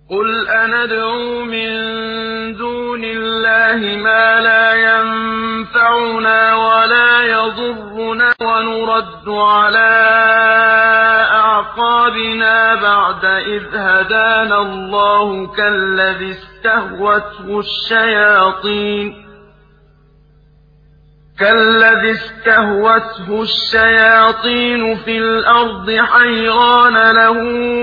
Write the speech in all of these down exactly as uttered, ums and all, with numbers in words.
قل أندعو من دون الله ما لا ينفعنا ولا يضرنا ونرد على أعقابنا بعد إذ هدانا الله كالذي استهوته الشياطين كالذي استهوته الشياطين في الأرض حيران له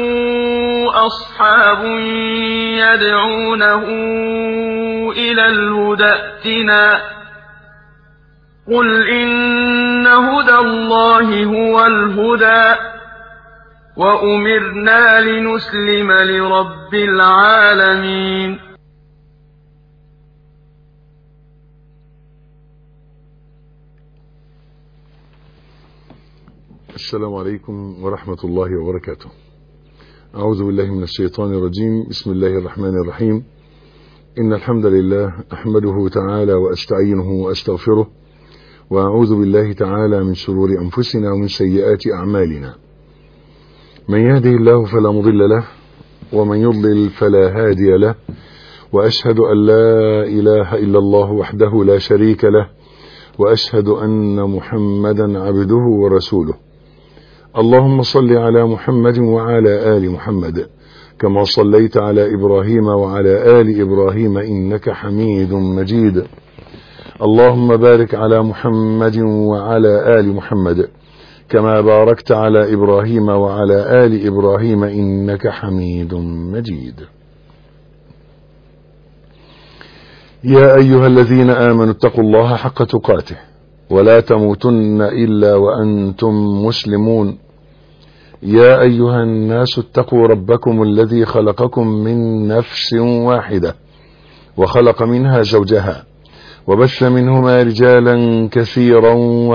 أصحاب يدعونه إلى الهدى ائتنا قل إن هدى الله هو الهدى وأمرنا لنسلم لرب العالمين. السلام عليكم ورحمة الله وبركاته. أعوذ بالله من الشيطان الرجيم. بسم الله الرحمن الرحيم. إن الحمد لله أحمده تعالى وأستعينه وأستغفره وأعوذ بالله تعالى من شرور أنفسنا ومن سيئات أعمالنا. من يهده الله فلا مضل له ومن يضلل فلا هادي له، وأشهد أن لا إله إلا الله وحده لا شريك له، وأشهد أن محمدا عبده ورسوله. اللهم صل على محمد وعلى آل محمد كما صليت على إبراهيم وعلى آل إبراهيم إنك حميد مجيد. اللهم بارك على محمد وعلى آل محمد كما باركت على إبراهيم وعلى آل إبراهيم إنك حميد مجيد. يا أيها الذين آمنوا اتقوا الله حق تقاته ولا تموتن إلا وأنتم مسلمون. يا أيها الناس اتقوا ربكم الذي خلقكم من نفس واحدة وخلق منها زوجها وبث منهما رجالا كثيرا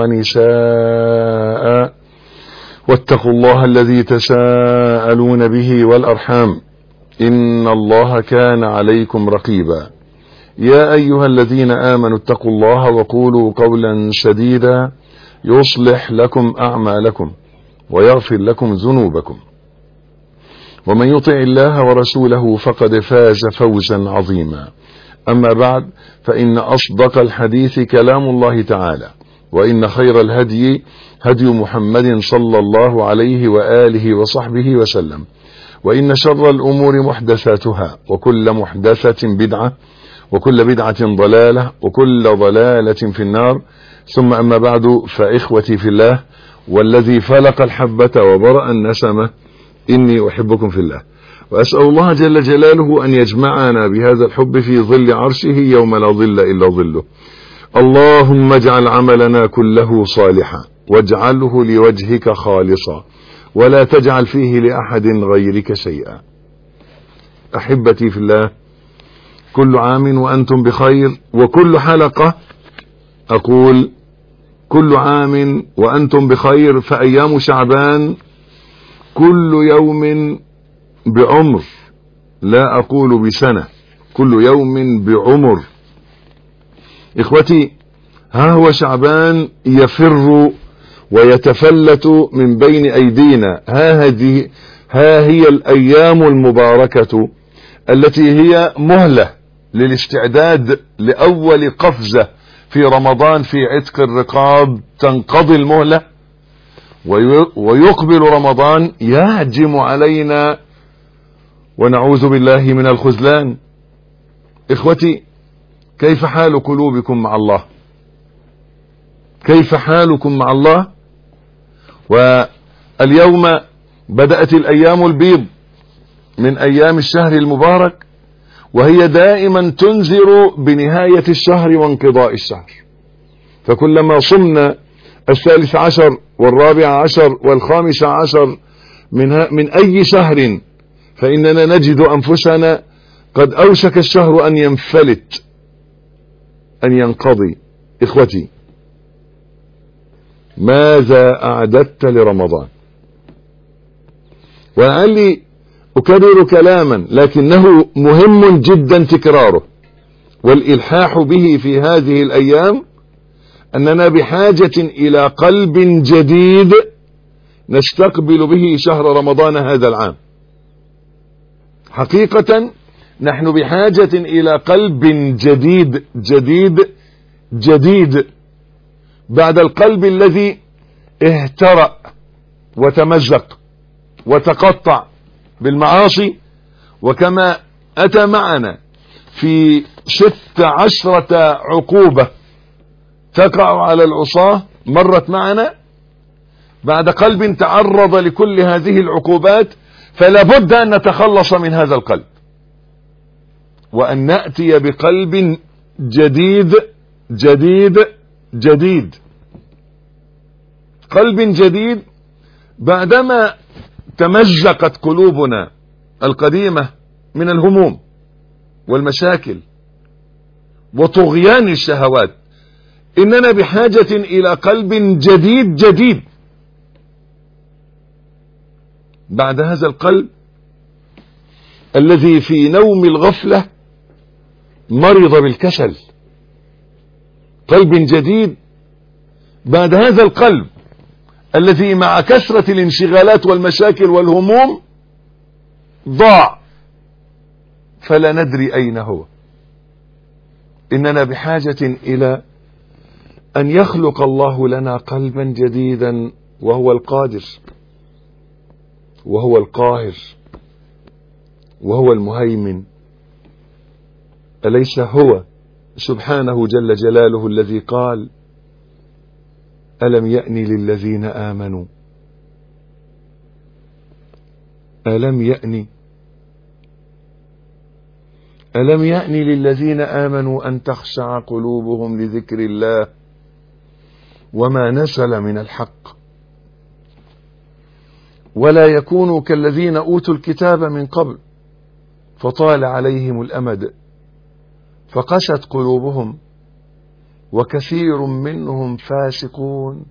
ونساء، واتقوا الله الذي تساءلون به والأرحام إن الله كان عليكم رقيبا. يا أيها الذين آمنوا اتقوا الله وقولوا قولا سديدا يصلح لكم أعمالكم ويغفر لكم ذنوبكم، ومن يطع الله ورسوله فقد فاز فوزا عظيما. أما بعد، فإن أصدق الحديث كلام الله تعالى، وإن خير الهدي هدي محمد صلى الله عليه وآله وصحبه وسلم، وإن شر الأمور محدثاتها، وكل محدثة بدعة، وكل بدعة ضلالة، وكل ضلالة في النار. ثم أما بعد، فإخوتي في الله والذي فلق الحبة وبرأ النسمة إني أحبكم في الله، وأسأل الله جل جلاله أن يجمعنا بهذا الحب في ظل عرشه يوم لا ظل إلا ظله. اللهم اجعل عملنا كله صالحا واجعله لوجهك خالصا ولا تجعل فيه لأحد غيرك شيئا. أحبتي في الله، كل عام وأنتم بخير، وكل حلقة أقول كل عام وأنتم بخير، فأيام شعبان كل يوم بعمر، لا أقول بسنة، كل يوم بعمر. إخوتي، ها هو شعبان يفر ويتفلت من بين أيدينا. ها هذه ها هي الأيام المباركة التي هي مهلة للاستعداد لأول قفزة في رمضان في عتق الرقاب. تنقضي المهلة ويقبل رمضان يهجم علينا ونعوذ بالله من الخذلان. إخوتي، كيف حال قلوبكم مع الله؟ كيف حالكم مع الله؟ واليوم بدأت الأيام البيض من أيام الشهر المبارك، وهي دائما تنذر بنهاية الشهر وانقضاء الشهر. فكلما صمنا الثالث عشر والرابع عشر والخامس عشر من, من أي شهر فإننا نجد أنفسنا قد أوشك الشهر أن ينفلت، أن ينقضي. إخوتي، ماذا أعددت لرمضان؟ ولعلي أكرر كلاما لكنه مهم جدا تكراره والإلحاح به في هذه الأيام، أننا بحاجة إلى قلب جديد نستقبل به شهر رمضان هذا العام. حقيقة نحن بحاجة إلى قلب جديد جديد جديد بعد القلب الذي اهترأ وتمزق وتقطع بالمعاصي. وكما أتى معنا في ست عشرة عقوبة تقع على العصاة مرت معنا، بعد قلب تعرض لكل هذه العقوبات فلا بد أن نتخلص من هذا القلب وأن نأتي بقلب جديد جديد جديد. قلب جديد بعدما تمزقت قلوبنا القديمة من الهموم والمشاكل وطغيان الشهوات، إننا بحاجة إلى قلب جديد جديد. بعد هذا القلب الذي في نوم الغفلة مرض بالكسل، قلب جديد بعد هذا القلب الذي مع كثرة الانشغالات والمشاكل والهموم ضاع فلا ندري أين هو. إننا بحاجة إلى أن يخلق الله لنا قلبا جديدا، وهو القادر وهو القاهر وهو المهيمن. أليس هو سبحانه جل جلاله الذي قال: ألم يأن للذين آمنوا ألم يأن ألم يأن للذين آمنوا أن تخشع قلوبهم لذكر الله وما نزل من الحق ولا يكونوا كالذين أوتوا الكتاب من قبل فطال عليهم الأمد فقست قلوبهم وكثير منهم فاسقون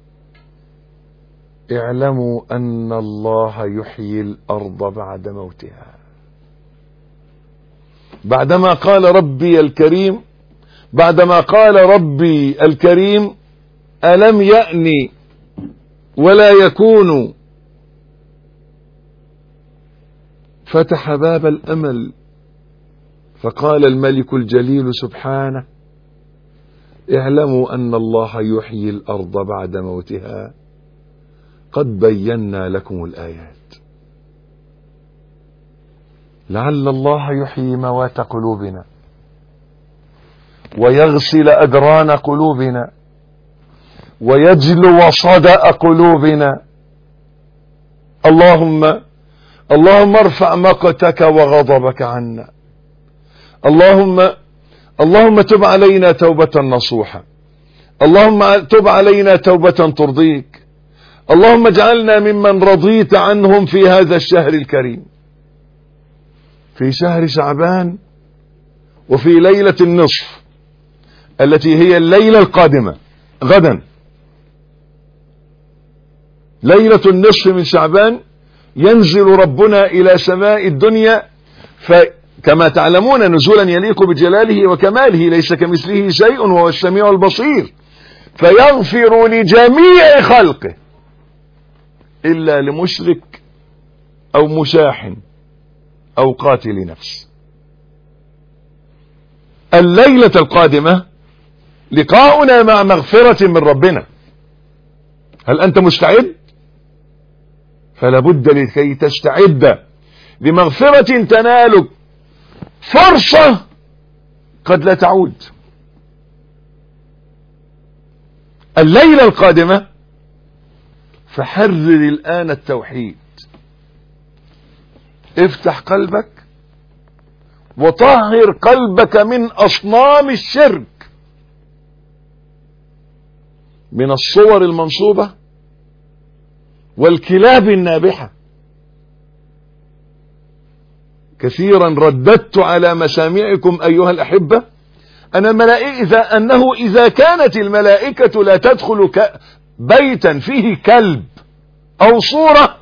اعلموا أن الله يحيي الأرض بعد موتها. بعدما قال ربي الكريم بعدما قال ربي الكريم ألم يأني ولا يكونوا، فتح باب الأمل فقال الملك الجليل سبحانه: اعلموا أن الله يحيي الأرض بعد موتها قد بينا لكم الآيات لعل الله يحيي موات قلوبنا ويغسل أدران قلوبنا ويجلو صدأ قلوبنا. اللهم اللهم ارفع مقتك وغضبك عنا. اللهم اللهم تب علينا توبة نصوحة. اللهم تب علينا توبة ترضيك. اللهم اجعلنا ممن رضيت عنهم في هذا الشهر الكريم، في شهر شعبان، وفي ليلة النصف التي هي الليلة القادمة غدا، ليلة النصف من شعبان. ينزل ربنا إلى سماء الدنيا، فكما تعلمون نزولا يليق بجلاله وكماله، ليس كمثله شيء وهو السميع البصير، فيغفر لجميع خلقه إلا لمشرك أو مشاحن أو قاتل نفس. الليلة القادمة لقاؤنا مع مغفرة من ربنا. هل أنت مستعد؟ فلا بد لكي تستعد لمغفرة تنالك فرصة قد لا تعود. الليلة القادمة فحرر الآن التوحيد، افتح قلبك وطهر قلبك من أصنام الشرك، من الصور المنصوبة والكلاب النابحة. كثيرا رددت على مسامعكم أيها الأحبة أن الملائكة إذا أنه إذا كانت الملائكة لا تدخل بيتا فيه كلب أو صورة،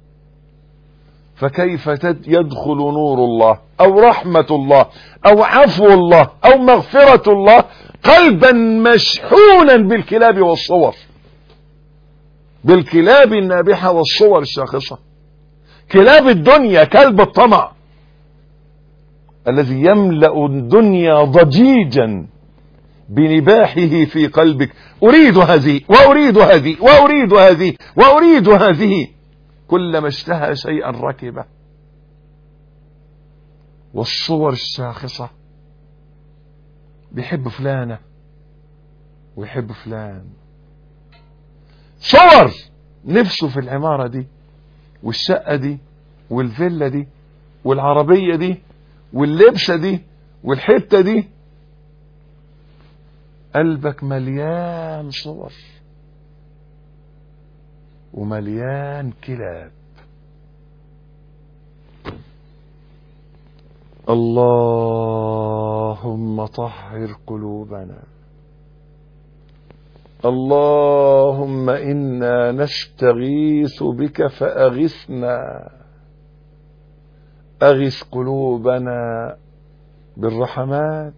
فكيف يدخل نور الله أو رحمة الله أو عفو الله أو مغفرة الله قلبا مشحونا بالكلاب والصور، بالكلاب النابحة والصور الشاخصة، كلاب الدنيا، كلب الطمع، الذي يملأ الدنيا ضجيجا بنباحه في قلبك. أريد هذه وأريد هذه وأريد هذه وأريد هذه، كلما اشتهى شيئا ركبه. والصور الشاخصة، بيحب فلانة ويحب فلان، صور نفسه في العمارة دي والشقة دي والفيلا دي والعربية دي واللبسة دي والحتة دي. قلبك مليان صور ومليان كلاب. اللهم طهر قلوبنا، اللهم إنا نستغيث بك فأغثنا. أغث قلوبنا بالرحمات،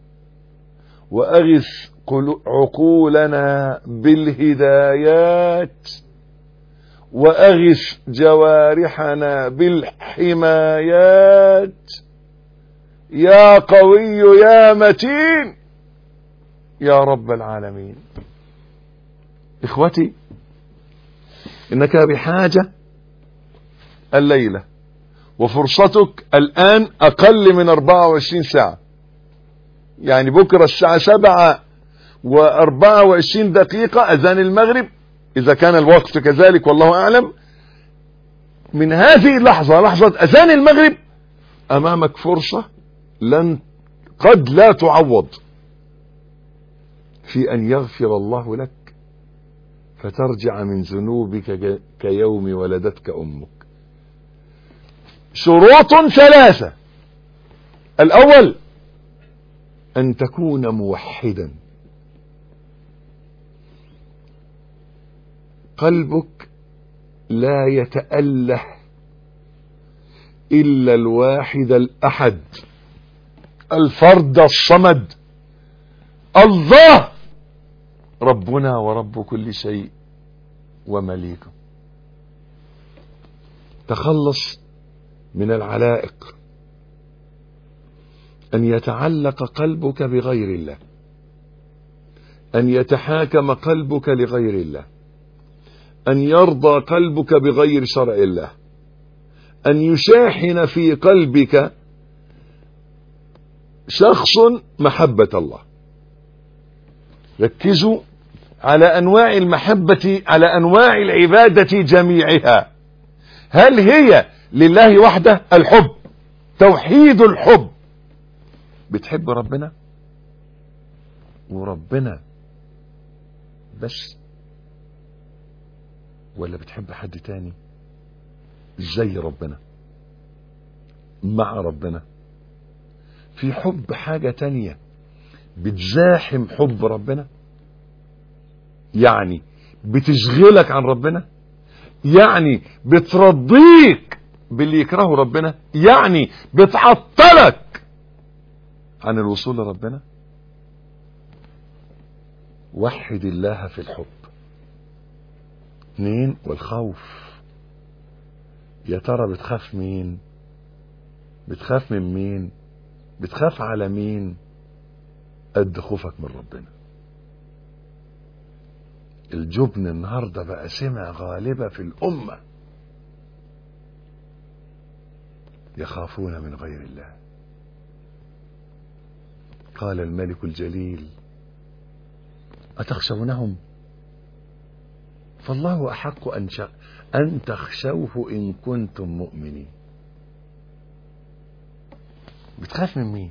وأغث عقولنا بالهدايات، وأغث جوارحنا بالحمايات، يا قوي يا متين يا رب العالمين. إخوتي، إنك بحاجة الليلة، وفرصتك الآن أقل من أربعة وعشرين ساعة، يعني بكرة الساعة سبعة وأربعة وعشرين دقيقة أذان المغرب، إذا كان الوقت كذلك والله أعلم. من هذه اللحظة، لحظة أذان المغرب، أمامك فرصة لن قد لا تعوض في أن يغفر الله لك فترجع من ذنوبك كيوم ولدتك أمك. شروط ثلاثة: الأول أن تكون موحدا، قلبك لا يتأله إلا الواحد الأحد الفرد الصمد، الله ربنا ورب كل شيء ومليكه. تخلص من العلائق، أن يتعلق قلبك بغير الله، أن يتحاكم قلبك لغير الله، أن يرضى قلبك بغير شرع الله، أن يشاحن في قلبك شخص محبة الله. ركزوا على أنواع المحبة، على أنواع العبادة جميعها. هل هي لله وحده؟ الحب، توحيد الحب. بتحب ربنا وربنا بس، ولا بتحب حد تاني زي ربنا مع ربنا؟ في حب حاجة تانية بتزاحم حب ربنا، يعني بتشغلك عن ربنا، يعني بترضيك باللي يكرهه ربنا، يعني بتعطلك عن الوصول لربنا. وحد الله في الحب. اثنين، والخوف. يا ترى بتخاف مين؟ بتخاف من مين؟ بتخاف على مين؟ قد خوفك من ربنا. الجبن النهارده بقى سمة غالبة في الأمة، يخافون من غير الله. قال الملك الجليل: أتخشونهم؟ فالله أحق أن, أن تخشوه إن كنتم مؤمنين. بتخاف من مين؟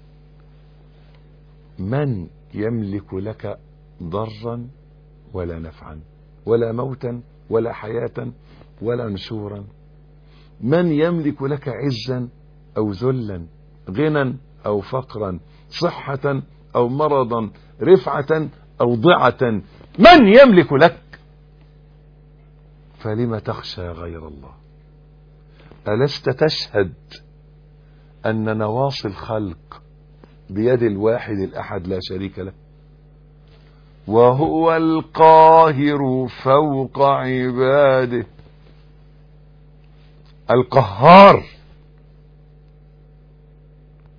من يملك لك ضرا ولا نفعا، ولا موتا ولا حياة ولا نشورا؟ من يملك لك عزا أو ذلا، غنى أو فقرا، صحة أو مرضا، رفعة أو ضعة؟ من يملك لك؟ فلم تخشى غير الله؟ ألست تشهد أن نواصي الخلق بيد الواحد الأحد لا شريك له، وهو القاهر فوق عباده، القهار.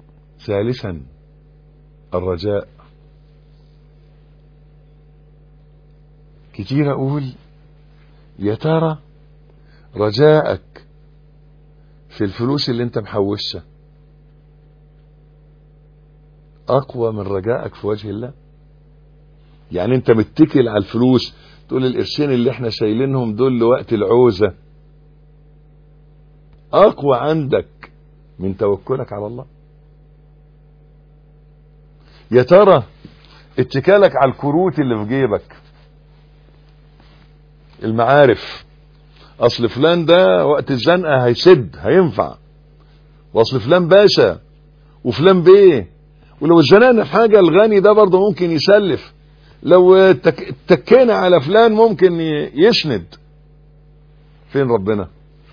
ثالثا الرجاء. كتير اقول يا ترى رجائك في الفلوس اللي انت محوشها اقوى من رجائك في وجه الله؟ يعني انت متكل على الفلوس، تقول القرشين اللي احنا شايلينهم دول لوقت العوزة اقوى عندك من توكلك على الله؟ يا ترى اتكالك على الكروت اللي في جيبك، المعارف، اصل فلان ده وقت الزنقة هيسد هينفع، واصل فلان باشا وفلان بيه، ولو اتزنقنا في حاجة الغني ده برضه ممكن يسلف، لو اتكينا على فلان ممكن يسند. فين ربنا؟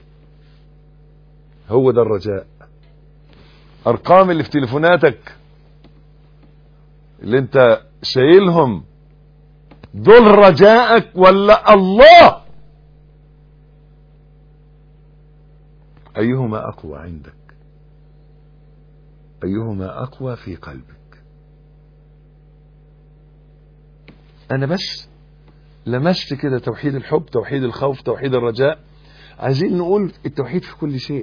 هو ده الرجاء. ارقام اللي في تليفوناتك اللي انت شايلهم دول رجائك ولا الله؟ ايهما اقوى عندك؟ ايهما اقوى في قلبك؟ انا بس لمست كده توحيد الحب، توحيد الخوف، توحيد الرجاء. عايزين نقول التوحيد في كل شيء،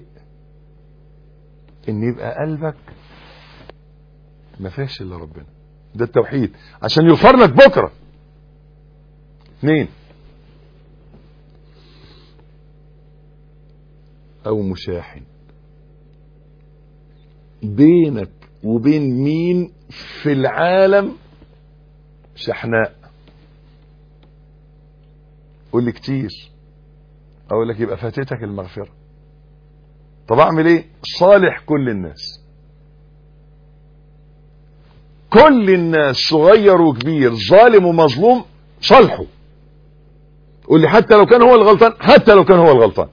ان يبقى قلبك ما فيهش الا ربنا. ده التوحيد عشان يغفر لك بكره. اثنين، او مشاحن بينك وبين مين في العالم شحناء. قول لي كتير، اقول لك يبقى فاتتك المغفرة. طب اعمل ايه؟ صالح كل الناس، كل الناس صغير وكبير، ظالم ومظلوم، صالحه. قول لي حتى لو كان هو الغلطان، حتى لو كان هو الغلطان.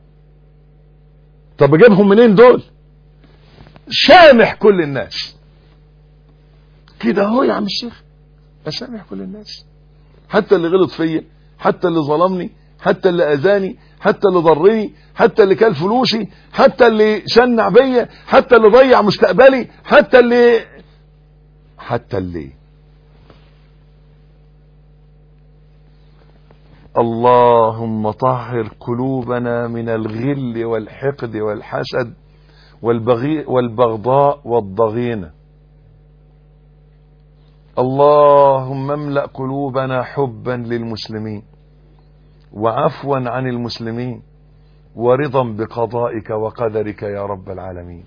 طب اجيبهم منين دول؟ سامح كل الناس كده اهو يا عم الشيخ، اسامح كل الناس، حتى اللي غلط فيا، حتى اللي ظلمني، حتى اللي اذاني، حتى اللي ضرني، حتى اللي كل فلوسي، حتى اللي شنع بيا، حتى اللي ضيع مستقبلي، حتى اللي حتى اللي اللهم طهر قلوبنا من الغل والحقد والحسد والبغي والبغضاء والضغينة. اللهم املأ قلوبنا حبا للمسلمين وعفوا عن المسلمين ورضا بقضائك وقدرك يا رب العالمين.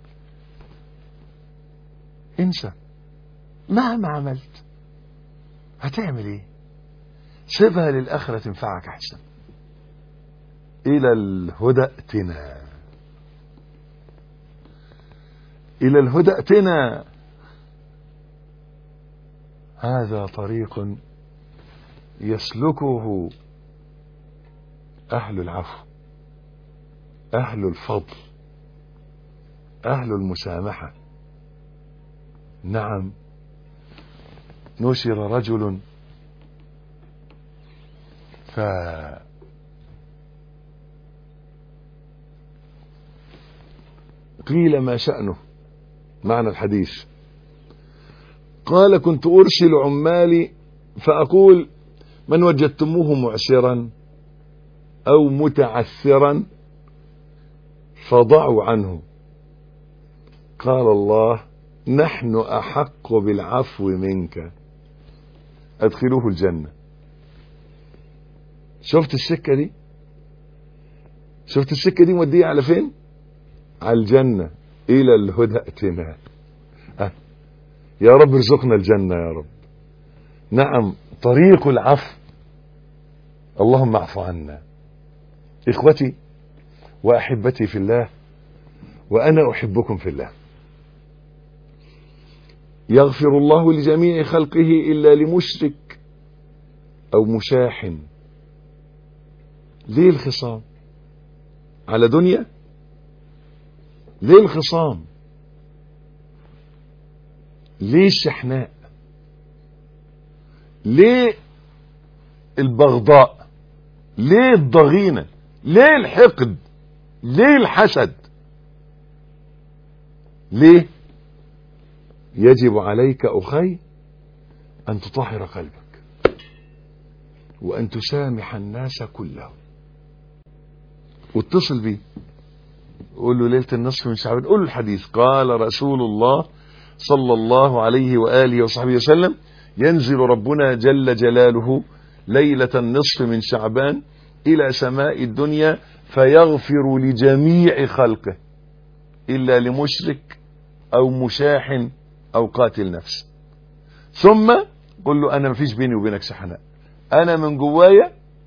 انسى مهما عملت، هتعمل ايه؟ سيبها للآخرة تنفعك احسن. الى الهدى ائتنا، الى الهدى ائتنا. هذا طريق يسلكه اهل العفو، اهل الفضل، اهل المسامحة. نعم، نشر رجل ف قيل ما شأنه، معنى الحديث. قال كنت أرسل عمالي فأقول من وجدتموه معسرا أو متعثرا فضعوا عنه. قال الله نحن أحق بالعفو منك، أدخلوه الجنة. شفت السكة دي؟ شفت السكة دي مودية على فين؟ على الجنة. إلى الهدى ائتنا. أه. يا رب ارزقنا الجنة يا رب. نعم، طريق العفو. اللهم اعف عنا. إخوتي وأحبتي في الله، وأنا أحبكم في الله، يغفر الله لجميع خلقه إلا لمشرك أو مشاحن. ليه الخصام على دنيا؟ ليه الخصام؟ ليه الشحناء؟ ليه البغضاء؟ ليه الضغينة؟ ليه الحقد؟ ليه الحسد؟ ليه؟ يجب عليك أخي أن تطهر قلبك وأن تسامح الناس كلهم. واتصل بيه قول له ليلة النصف من شعبان، قول له الحديث قال رسول الله صلى الله عليه وآله وصحبه وسلم ينزل ربنا جل جلاله ليلة النصف من شعبان إلى سماء الدنيا فيغفر لجميع خلقه إلا لمشرك أو مشاح أو قاتل نفس. ثم قل له أنا مفيش بيني وبينك شحناء، أنا من جوايا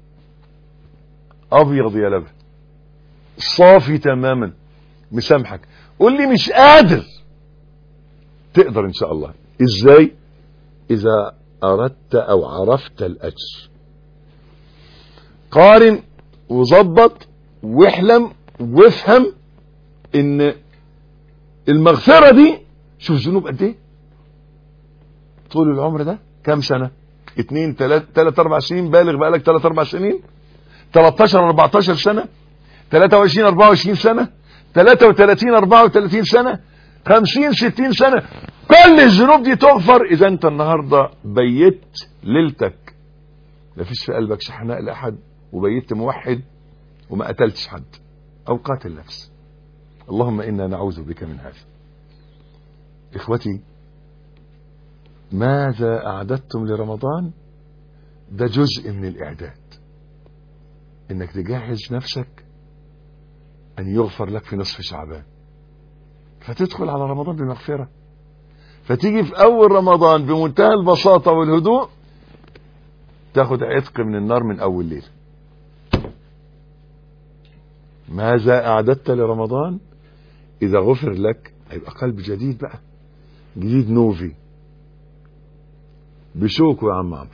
أبيض يا لبن صافي تماما مسامحك. قل لي مش قادر، تقدر إن شاء الله. إزاي؟ إذا أردت أو عرفت الأجر. قارن وظبط واحلم وافهم إن المغفرة دي، شوف ذنوب قد ايه طول العمر ده، كام سنة؟ اتنين تلات تلات اربع سنين، بالغ بقالك تلات اربع سنين، تلاتاشر اربعتاشر سنة، تلاتة وعشرين اربعة وعشرين سنة، تلاتة وتلاتين اربعة وتلاتين سنة، خمسين ستين سنة. كل الذنوب دي تغفر اذا انت النهاردة بيت ليلتك لا فيش في قلبك شحناء لأحد، وبيت موحد وما قتلتش حد او قاتل نفس. اللهم إنا نعوذ بك من هذا. إخوتي، ماذا أعددتم لرمضان؟ ده جزء من الإعداد، إنك تجهز نفسك أن يغفر لك في نصف شعبان، فتدخل على رمضان بمغفرة، فتيجي في أول رمضان بمنتهى البساطة والهدوء تاخد عتق من النار من أول ليل. ماذا أعددت لرمضان؟ إذا غفر لك هيبقى قلب جديد بقى، جديد نوفي بشوكه يا عم عمرو،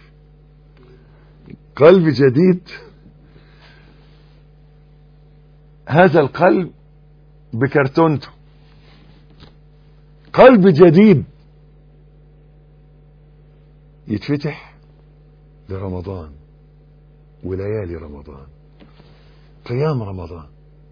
قلب جديد. هذا القلب بكرتونته، قلب جديد يتفتح لرمضان وليالي رمضان، قيام رمضان،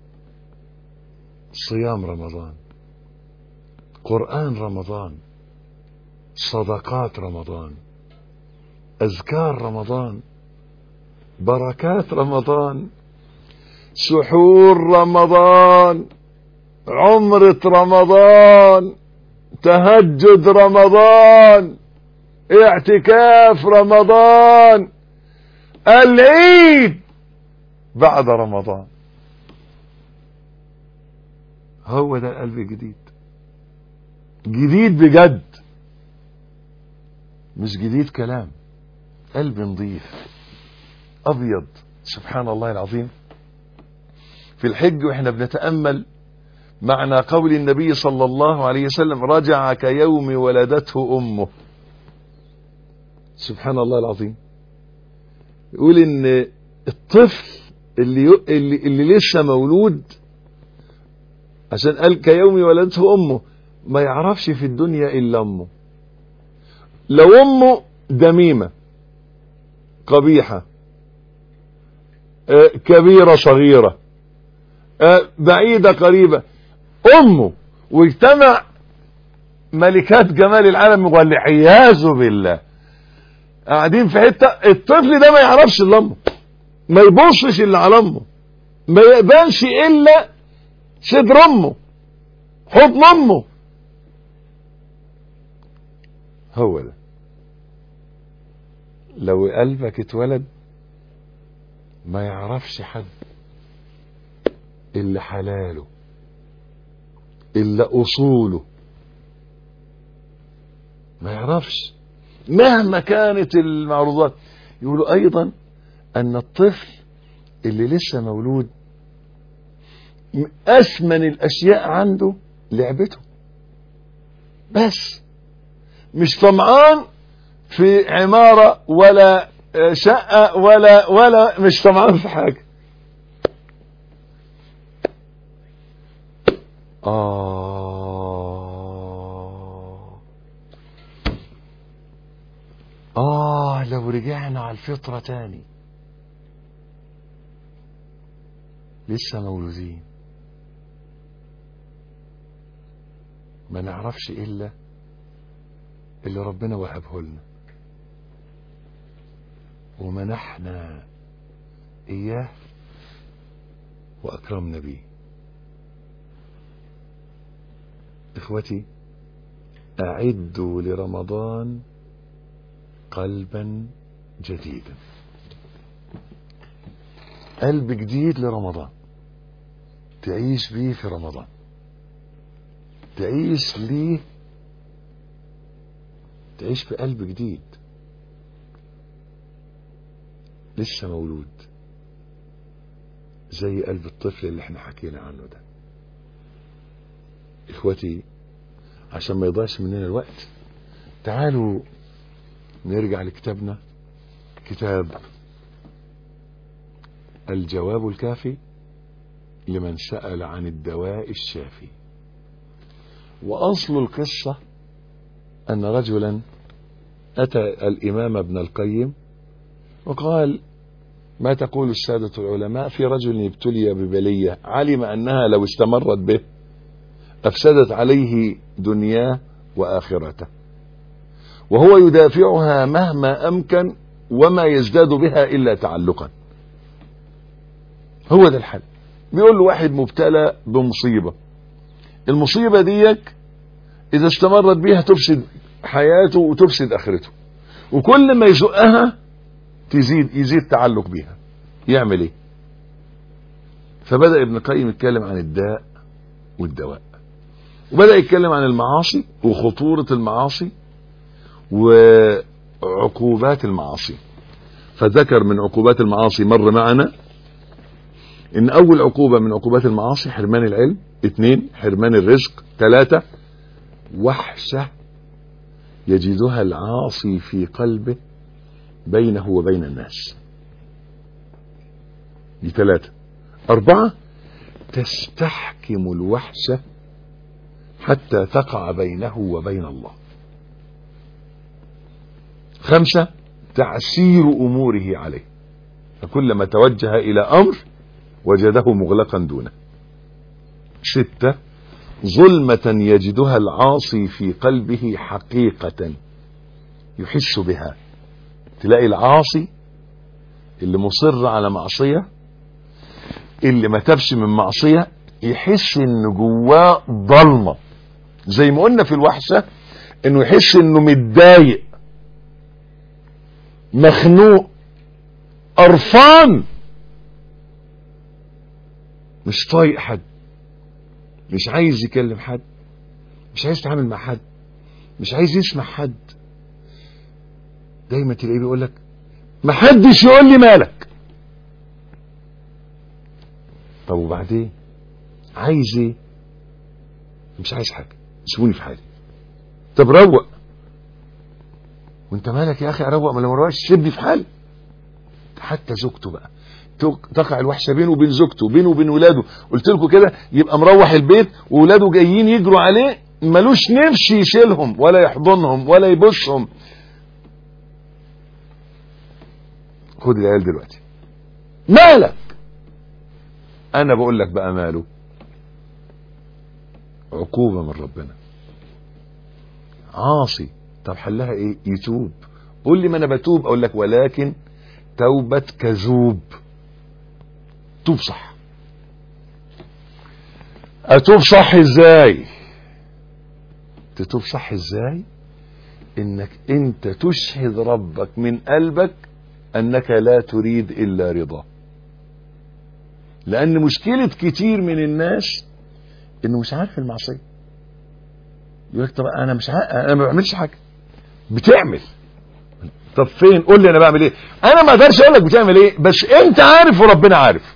صيام رمضان، قرآن رمضان، صدقات رمضان، أذكار رمضان، بركات رمضان، سحور رمضان، عمرة رمضان، تهجد رمضان، اعتكاف رمضان، العيد بعد رمضان. هو ده القلب الجديد، جديد بجد، مش جديد كلام، قلب نظيف ابيض. سبحان الله العظيم. في الحج واحنا بنتأمل معنى قول النبي صلى الله عليه وسلم رجع كيوم ولدته امه. سبحان الله العظيم. يقول ان الطفل اللي, ي... اللي, اللي لسه مولود، عشان قال كيوم ولدته امه، ما يعرفش في الدنيا الا امه. لو امه دميمة قبيحة، آه كبيرة صغيرة، آه بعيدة قريبة، امه واجتمع ملكات جمال العالم والعياذ بالله قاعدين في حتة، الطفل ده ما يعرفش الا امه، ما يبصش الا على امه، ما يقبلش الا صدر امه، حضن امه. هو ده. لو قلبك اتولد ما يعرفش حد الا حلاله الا اصوله، ما يعرفش مهما كانت المعروضات. يقولوا ايضا ان الطفل اللي لسه مولود أثمن الأشياء عنده لعبته بس، مش طمعان في عمارة ولا شقة ولا ولا مش طمعان في حاجة. آه آه لو رجعنا على الفطرة تاني، لسه مولودين ما نعرفش إلا اللي ربنا وهبه لنا ومنحنا إياه وأكرمنا به. إخوتي، أعدوا لرمضان قلبا جديدا، قلب جديد لرمضان تعيش بيه في رمضان، تعيش ليه، تعيش في قلب جديد لسه مولود زي قلب الطفل اللي احنا حكينا عنه ده. اخوتي، عشان ما يضيعش مننا الوقت تعالوا نرجع لكتابنا، كتاب الجواب الكافي لمن سأل عن الدواء الشافي. وأصل القصة أن رجلا أتى الإمام ابن القيم وقال: ما تقول السادة العلماء في رجل ابتلي ببلية علم أنها لو استمرت به أفسدت عليه دنياه وآخرته، وهو يدافعها مهما أمكن وما يزداد بها إلا تعلقا. هو ده الحل. بيقول له واحد مبتلى بمصيبة، المصيبة ديك إذا استمرت بيها تفسد حياته وتفسد آخرته، وكل ما يزقها تزيد يزيد تعلق بيها. يعمل ايه؟ فبدأ ابن القيم يتكلم عن الداء والدواء، وبدأ يتكلم عن المعاصي وخطورة المعاصي وعقوبات المعاصي. فذكر من عقوبات المعاصي مر معنا ان اول عقوبة من عقوبات المعاصي حرمان العلم، اثنين حرمان الرزق، ثلاثة وحشة يجدها العاصي في قلبه بينه وبين الناس، دي ثلاثة. أربعة تستحكم الوحشة حتى تقع بينه وبين الله. خمسة تعسير أموره عليه، فكلما توجه إلى أمر وجده مغلقا دونه. ستة ظلمة يجدها العاصي في قلبه حقيقة يحس بها. تلاقي العاصي اللي مصر على معصية، اللي ما تبش من معصية، يحس ان جواه ضلمة، زي ما قلنا في الوحشة انه يحس انه متضايق، مخنوق، قرفان، مش طايق حد، مش عايز يكلم حد، مش عايز يتعامل مع حد، مش عايز يسمع حد. دايما تلاقيه بيقول لك ما حدش يقول لي مالك. طب وبعدين عايز ايه؟ مش عايز حاجه، سيبوني في حالي. طب روق، وانت مالك يا اخي؟ اروق؟ ما لو روقش سيبني في حالي. حتى زوجته بقى تقع الوحشه بينه وبين زوجته، بينه وبين ولاده. قلت لكم كده، يبقى مروح البيت وولاده جايين يجروا عليه، ملوش نفس يشيلهم ولا يحضنهم ولا يبصهم. خد العيال دلوقتي، مالك؟ انا بقول لك بقى ماله؟ عقوبة من ربنا. عاصي، طب حلها ايه؟ يتوب. قول لي ما انا بتوب. اقول لك ولكن توبة كذوب. توب صح. اتوب صح ازاي؟ تتوب صح ازاي؟ انك انت تشهد ربك من قلبك انك لا تريد الا رضاه. لان مشكلة كتير من الناس انه مش عارف المعصية. يقول لك طب انا مش عارف، انا ما بعملش حاجة. بتعمل. طب فين؟ قول لي انا بعمل ايه. انا ما اقدرش اقول لك بتعمل ايه، بس انت عارف وربنا عارف.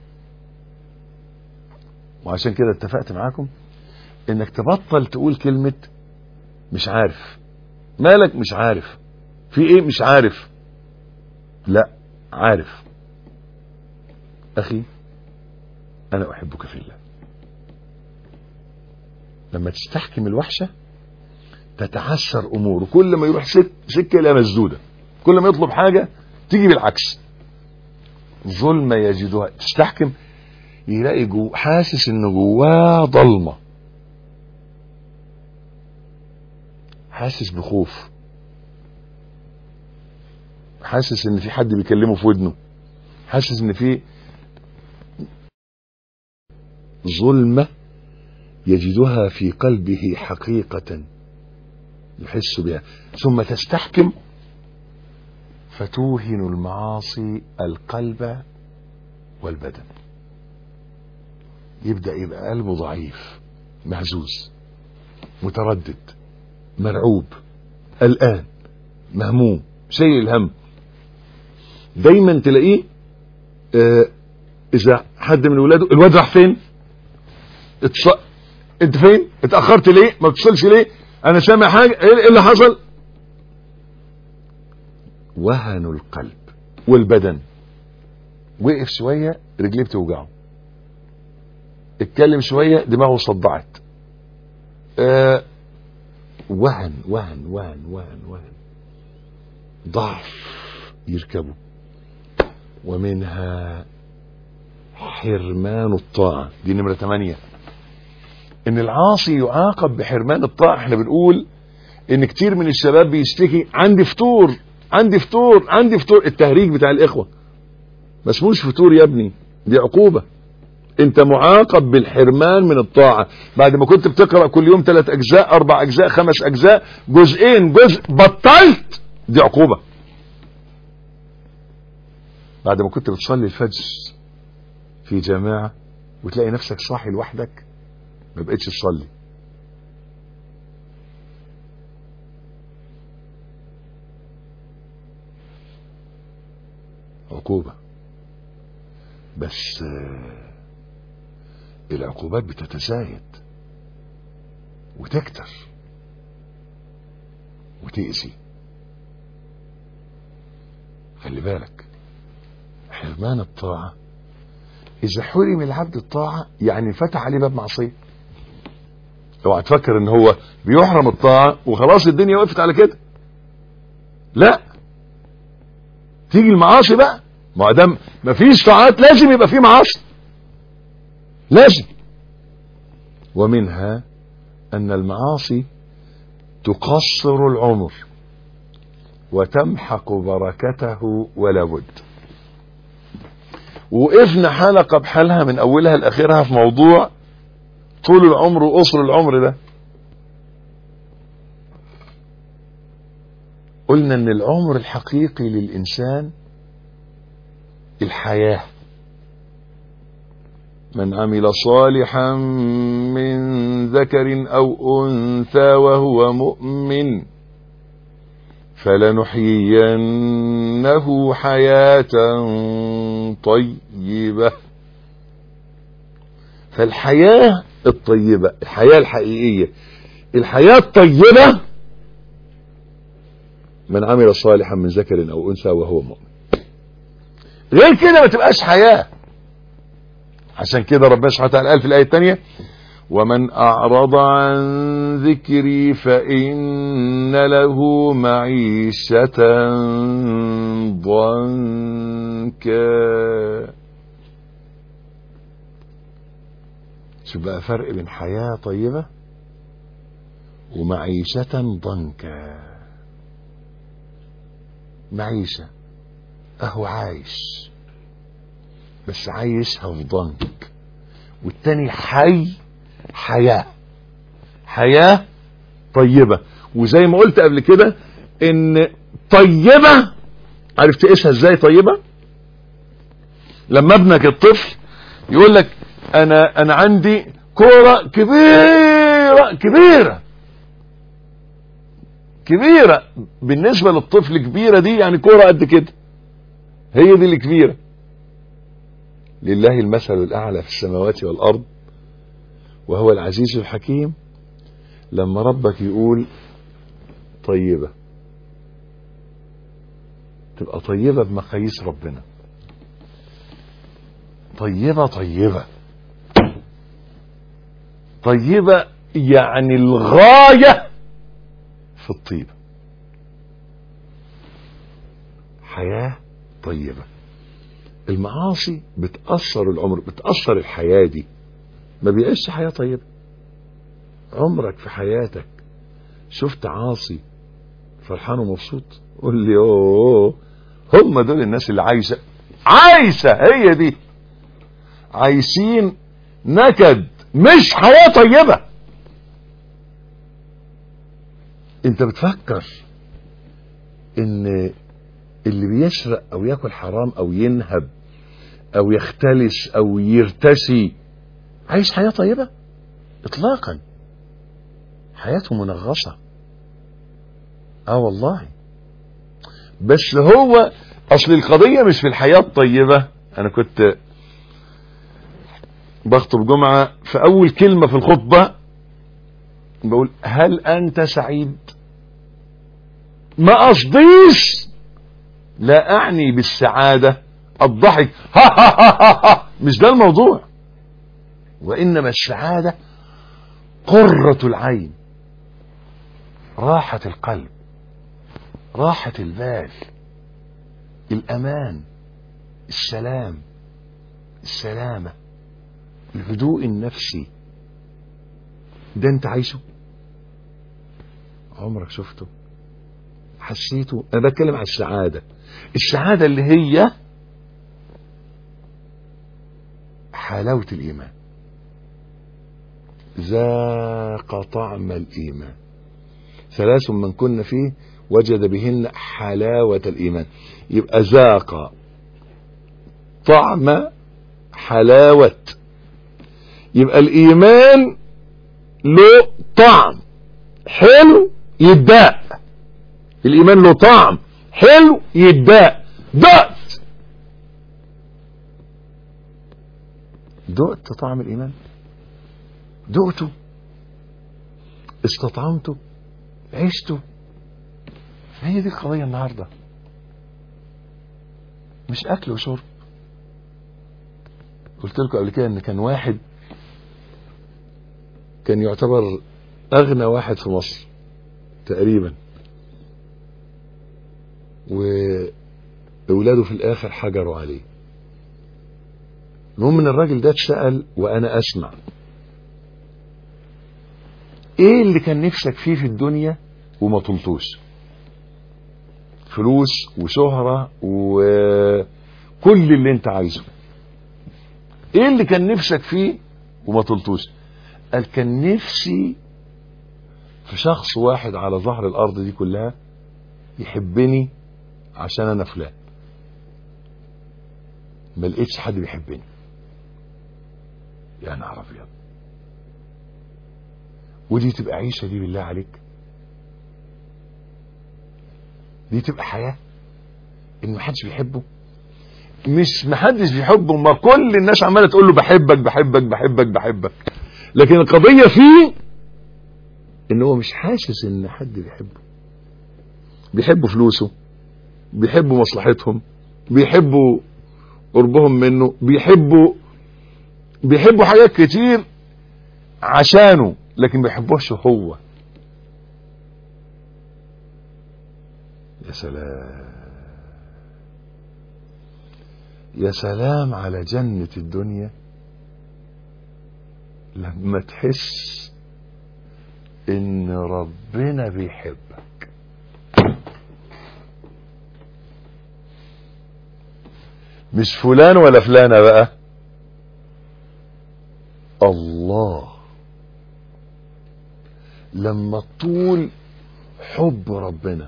وعشان كده اتفقت معاكم انك تبطل تقول كلمة مش عارف. مالك؟ مش عارف. في ايه؟ مش عارف. لا، عارف. اخي انا احبك في الله. لما تستحكم الوحشة تتعسر اموره، كل ما يروح سك سكه الى مسدوده، كل ما يطلب حاجه تيجي بالعكس. ظلمه يجدها، تستحكم يلاقي جو حاسس ان جواه ضلمه، حاسس بخوف، حاسس ان في حد بيكلمه في ودنه، حاسس ان في ظلمة يجدها في قلبه حقيقة يحس بها، ثم تستحكم فتوهن المعاصي القلب والبدن. يبدأ يبقى قلبه ضعيف، مهزوز، متردد، مرعوب، قلقان، مهموم، شيء الهم. دايما تلاقيه اه اذا حد من ولاده الواد راح فين، اتص... انت فين، اتأخرت ليه، ما بتصلش ليه، انا سامع حاجة، ايه اللي حصل؟ وهن القلب والبدن. وقف شوية رجليه بتوجعه، اتكلم شوية دماغه صدعت. اه وهن وهن وهن وهن وهن ضعف يركبه. ومنها حرمان الطاعة، دي نمرة ثمانية. ان العاصي يعاقب بحرمان الطاعة. احنا بنقول ان كتير من الشباب بيشتكي عندي فطور عندي فطور عندي فطور. التهريج بتاع الاخوة ما اسموش فطور يا ابني، دي عقوبة. انت معاقب بالحرمان من الطاعة. بعد ما كنت بتقرأ كل يوم ثلاث اجزاء، اربع اجزاء، خمس اجزاء، جزئين، جزء بطلت، دي عقوبة. بعد ما كنت بتصلي الفجر في جماعة وتلاقي نفسك صاحي لوحدك ما بقتش تصلي، عقوبة. بس العقوبات بتتزايد وتكتر وتأذي. خلي بالك، حرمان الطاعة إذا حرم العبد الطاعة يعني فتح عليه باب معصية. اوعى تفكر ان هو بيحرم الطاعة وخلاص الدنيا وقفت على كده، لا، تيجي المعاصي بقى. ما دام مفيش طاعات لازم يبقى فيه معاصي، لازم. ومنها ان المعاصي تقصر العمر وتمحق بركته ولا بد. وقفنا حلقة بحالها من اولها لاخرها في موضوع طول العمر وقصر العمر ده. قلنا ان العمر الحقيقي للانسان الحياة. من عمل صالحا من ذكر او انثى وهو مؤمن فلنحيينه حياة طيبة. فالحياة الطيبة، الحياة الحقيقية، الحياة الطيبة، من عمل صالحا من ذكر او انثى وهو مؤمن. غير كده ما تبقاش حياة. عشان كده ربنا سبحانه وتعالى قال في الآية الثانية: ومن أعرض عن ذكري فإن له معيشة ضنكا. شوف بقى فرق بين حياة طيبة ومعيشة ضنكا. معيشة اهو عايش بس عايشها في ضنك، والتاني حي حياة، حياة طيبة. وزي ما قلت قبل كده ان طيبة عارف تقيسها ازاي طيبة؟ لما ابنك الطفل يقول لك انا انا عندي كورة كبيرة كبيرة كبيرة، بالنسبة للطفل كبيرة دي يعني كورة قد كده، هي دي الكبيرة. لله المثل الأعلى في السماوات والأرض وهو العزيز الحكيم. لما ربك يقول طيبة تبقى طيبة بمقاييس ربنا، طيبة طيبة طيبة يعني الغاية في الطيبة. حياة طيبة. المعاصي بتأثر العمر، بتأثر الحياة دي، ما بيعيش حياة طيبة. عمرك في حياتك شفت عاصي فرحان ومبسوط؟ قول لي اوه، هم دول الناس اللي عايشة عايشة هي دي، عايشين نكد مش حياة طيبة. انت بتفكر ان اللي بيسرق او ياكل حرام او ينهب او يختلس او يرتشي عايش حياة طيبة؟ اطلاقا، حياته منغصة. اه والله. بس هو اصل القضية مش في الحياة الطيبة. انا كنت بخطب جمعة، في اول كلمة في الخطبة بقول هل انت سعيد؟ ما قصديش، لا اعني بالسعادة الضحك ها ها ها ها، مش ده الموضوع. وانما السعادة قرة العين، راحة القلب، راحة البال، الامان، السلام، السلامة، الهدوء النفسي. ده انت عايشه؟ عمرك شفته؟ حسيته؟ انا بتكلم على السعادة. السعادة اللي هي حلاوة الايمان، ذاق طعم الايمان، ثلاث من كن فيه وجد بهن حلاوة الايمان. يبقى ذاق طعم حلاوة، يبقى الايمان له طعم حلو يتباع. الايمان له طعم حلو يتباع. دقت دقت طعم الايمان، دقته، استطعمته، عشته. هي دي القضية النهاردة، مش اكل وشرب. قلت لكم قبل كده ان كان واحد كان يعتبر اغنى واحد في مصر تقريبا، واولاده في الاخر حجروا عليه. المهم ان الراجل ده اتسأل وانا اسمع، ايه اللي كان نفسك فيه في الدنيا وما طلتوش؟ فلوس وشهرة وكل اللي انت عايزه، ايه اللي كان نفسك فيه وما طلتوش؟ قال كان نفسي في شخص واحد على ظهر الارض دي كلها يحبني عشان انا فلان. ما لقيتش حد بيحبني. يا نهار ابيض. ودي تبقى عيشة دي بالله عليك؟ دي تبقى حياة ان محدش بيحبه؟ مش محدش بيحبه، ما كل الناس عمالة تقول له بحبك بحبك بحبك بحبك، لكن القضية فيه ان هو مش حاسس ان حد بيحبه. بيحبوا فلوسه، بيحبوا مصلحتهم، بيحبوا قربهم منه، بيحبوا بيحبوا حاجات كتير عشانه، لكن ما بيحبوش هو. يا سلام، يا سلام على جنة الدنيا لما تحس ان ربنا بيحبك. مش فلان ولا فلانة بقى، الله. لما طول حب ربنا،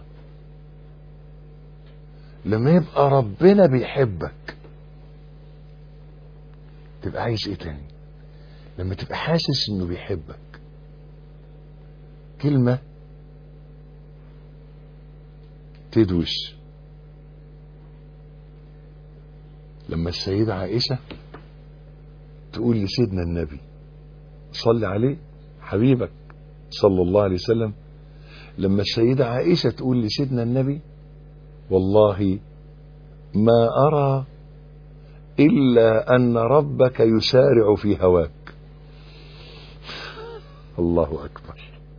لما يبقى ربنا بيحبك، تبقى عايز ايه تاني؟ لما تبقى حاسس انه بيحبك. كلمة تدوش. لما السيدة عائشة تقول لسيدنا النبي صلي عليه حبيبك صلى الله عليه وسلم، لما السيدة عائشة تقول لسيدنا النبي والله ما أرى إلا أن ربك يسارع في هواك. الله أكبر.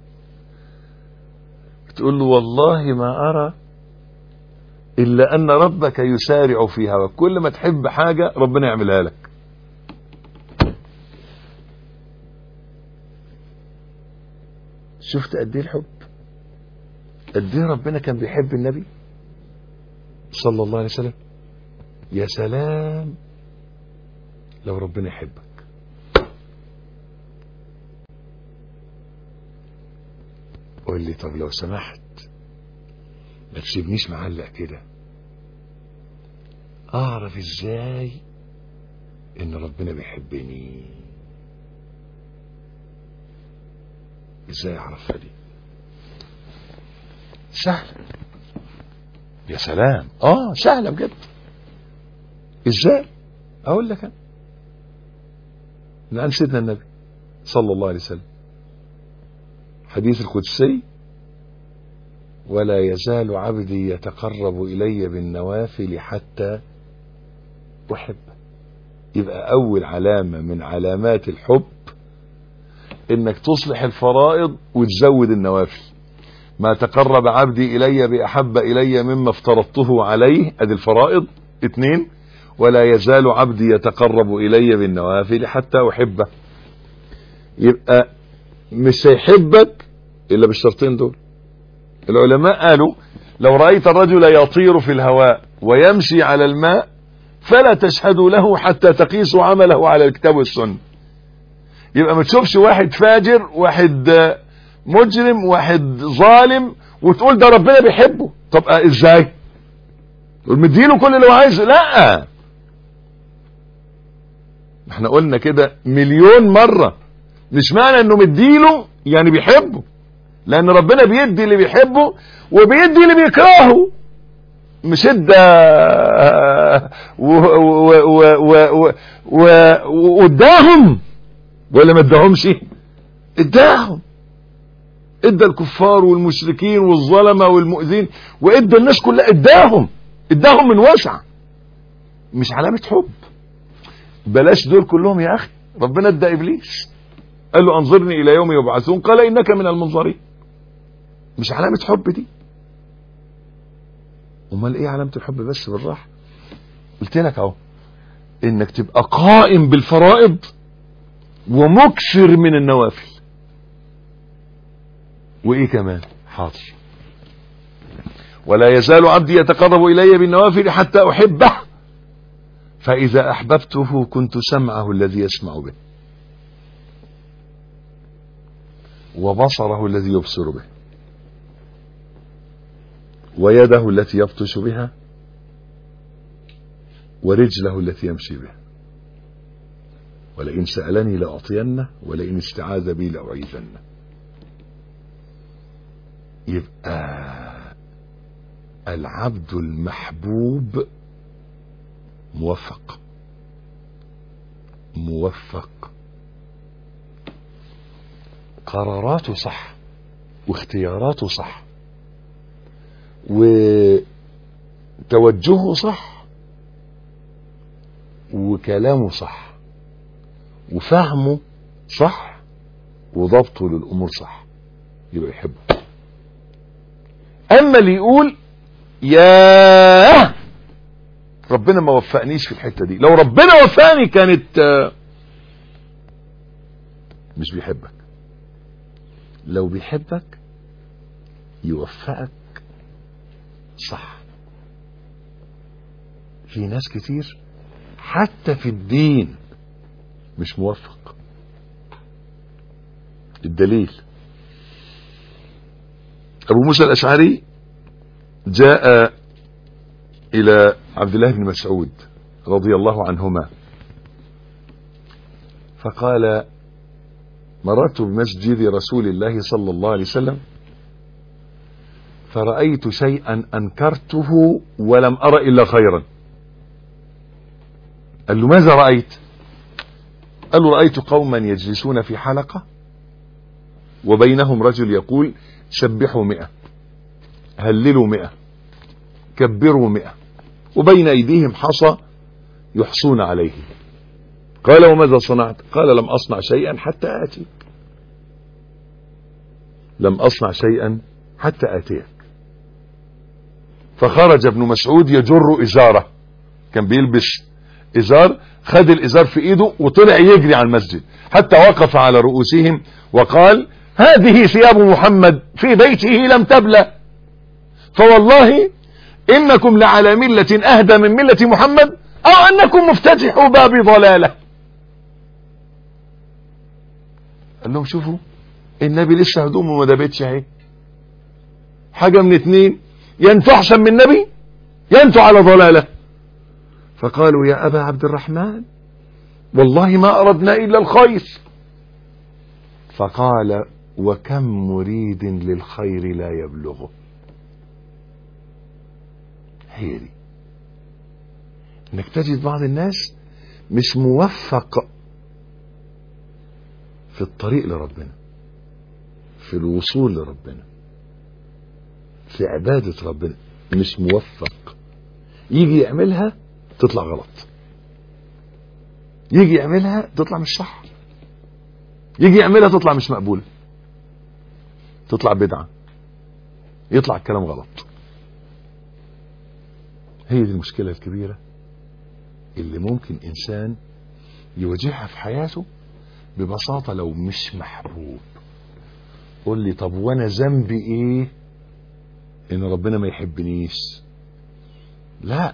تقول له والله ما أرى إلا أن ربك يسارع في هواك، كل ما تحب حاجة ربنا يعملها لك. شفت قد ايه الحب؟ قد ايه ربنا كان بيحب النبي صلى الله عليه وسلم. يا سلام لو ربنا يحبك. قول لي طب لو سمحت ما تسيبنيش معلق كده، اعرف ازاي ان ربنا بيحبني؟ ازاي اعرفها دي؟ سهلة. يا سلام اه سهلة بجد. ازاي؟ اقول لك انا لأن سيدنا النبي صلى الله عليه وسلم حديث القدسي: ولا يزال عبدي يتقرب إلي بالنوافل حتى أحبه. يبقى أول علامة من علامات الحب إنك تصلح الفرائض وتزود النوافل. ما تقرب عبدي إلي بأحب إلي مما افترضته عليه، أدي الفرائض. اتنين: ولا يزال عبدي يتقرب إلي بالنوافل حتى أحبه. يبقى مش هيحبك إلا بالشرطين دول. العلماء قالوا: لو رأيت الرجل يطير في الهواء ويمشي على الماء فلا تشهدوا له حتى تقيسوا عمله على الكتاب والسنة. يبقى ما تشوفش واحد فاجر، واحد مجرم، واحد ظالم وتقول ده ربنا بيحبه. طب ازاي؟ تقول مديله كل اللي هو عايزه؟ لا، احنا قلنا كده مليون مرة، مش معنى انه مديله يعني بيحبه، لان ربنا بيدي اللي بيحبه وبيدي اللي بيكرهه. مش ادى واداهم ولا ما اداهمش؟ اداهم. ادى الكفار والمشركين والظلمه والمؤذين، وادى الناس كلها، اداهم اداهم من وسع. مش علامه حب. بلاش دول كلهم يا اخي. ربنا ادى ابليس، قال له انظرني الى يوم يبعثون، قال انك من المنظرين. مش علامه حب دي. امال ايه علامه الحب؟ بس بالراحه. قلت لك اهو انك تبقى قائم بالفرائض ومكثر من النوافل. وايه كمان؟ حاضر. ولا يزال عبدي يتقرب الي بالنوافل حتى احبه، فاذا احببته كنت سمعه الذي يسمع به، وبصره الذي يبصر به، ويده التي يبطش بها، ورجله التي يمشي بها. ولئن سألني لأعطينه، ولئن استعاذ بي لأعيذنه. يبقى العبد المحبوب موفق موفق قراراته صح، واختياراته صح، وتوجهه صح، وكلامه صح، وفهمه صح، وضبطه للأمور صح. يبقى يحبه. أما اللي يقول ياه ربنا ما وفقنيش في الحتة دي، لو ربنا وفقني كانت مش بيحبك. لو بيحبك يوفقك صح. في ناس كتير حتى في الدين مش موفق. الدليل: أبو موسى الأشعري جاء إلى عبد الله بن مسعود رضي الله عنهما فقال: مررت بمسجد رسول الله صلى الله عليه وسلم فرأيت شيئا أنكرته ولم أرى إلا خيرا. قال له: ماذا رأيت؟ قال له: رأيت قوما يجلسون في حلقة وبينهم رجل يقول: سبحوا مئة، هللوا مئة، كبروا مئة، وبين أيديهم حصى يحصون عليه. قال: وماذا صنعت؟ قال: لم أصنع شيئا حتى آتيك. لم أصنع شيئا حتى آتيك. فخرج ابن مسعود يجر إزاره، كان بيلبس إزار، خد الإزار في إيده وطلع يجري على المسجد حتى وقف على رؤوسهم وقال: هذه ثياب محمد في بيته لم تبلى. فوالله إنكم لعلى ملة أهدى من ملة محمد أو أنكم مفتتحوا باب ضلالة. قال لهم شوفوا النبي لسه هدومه ما دابتش اهي، حاجة من اتنين، ينتو أحسن من النبي ينتو على ضلالة. فقالوا يا أبا عبد الرحمن والله ما أردنا إلا الخير. فقال وكم مريد للخير لا يبلغه. هي دي، انك تجد بعض الناس مش موفق في الطريق لربنا، في الوصول لربنا، في عبادة ربنا، مش موفق. يجي يعملها تطلع غلط، يجي يعملها تطلع مش صح، يجي يعملها تطلع مش مقبولة، تطلع بدعة، يطلع الكلام غلط. هي دي المشكلة الكبيرة اللي ممكن إنسان يواجهها في حياته ببساطة لو مش محبوب. قول لي طب وانا ذنبي ايه ان ربنا ما يحبنيش؟ لا،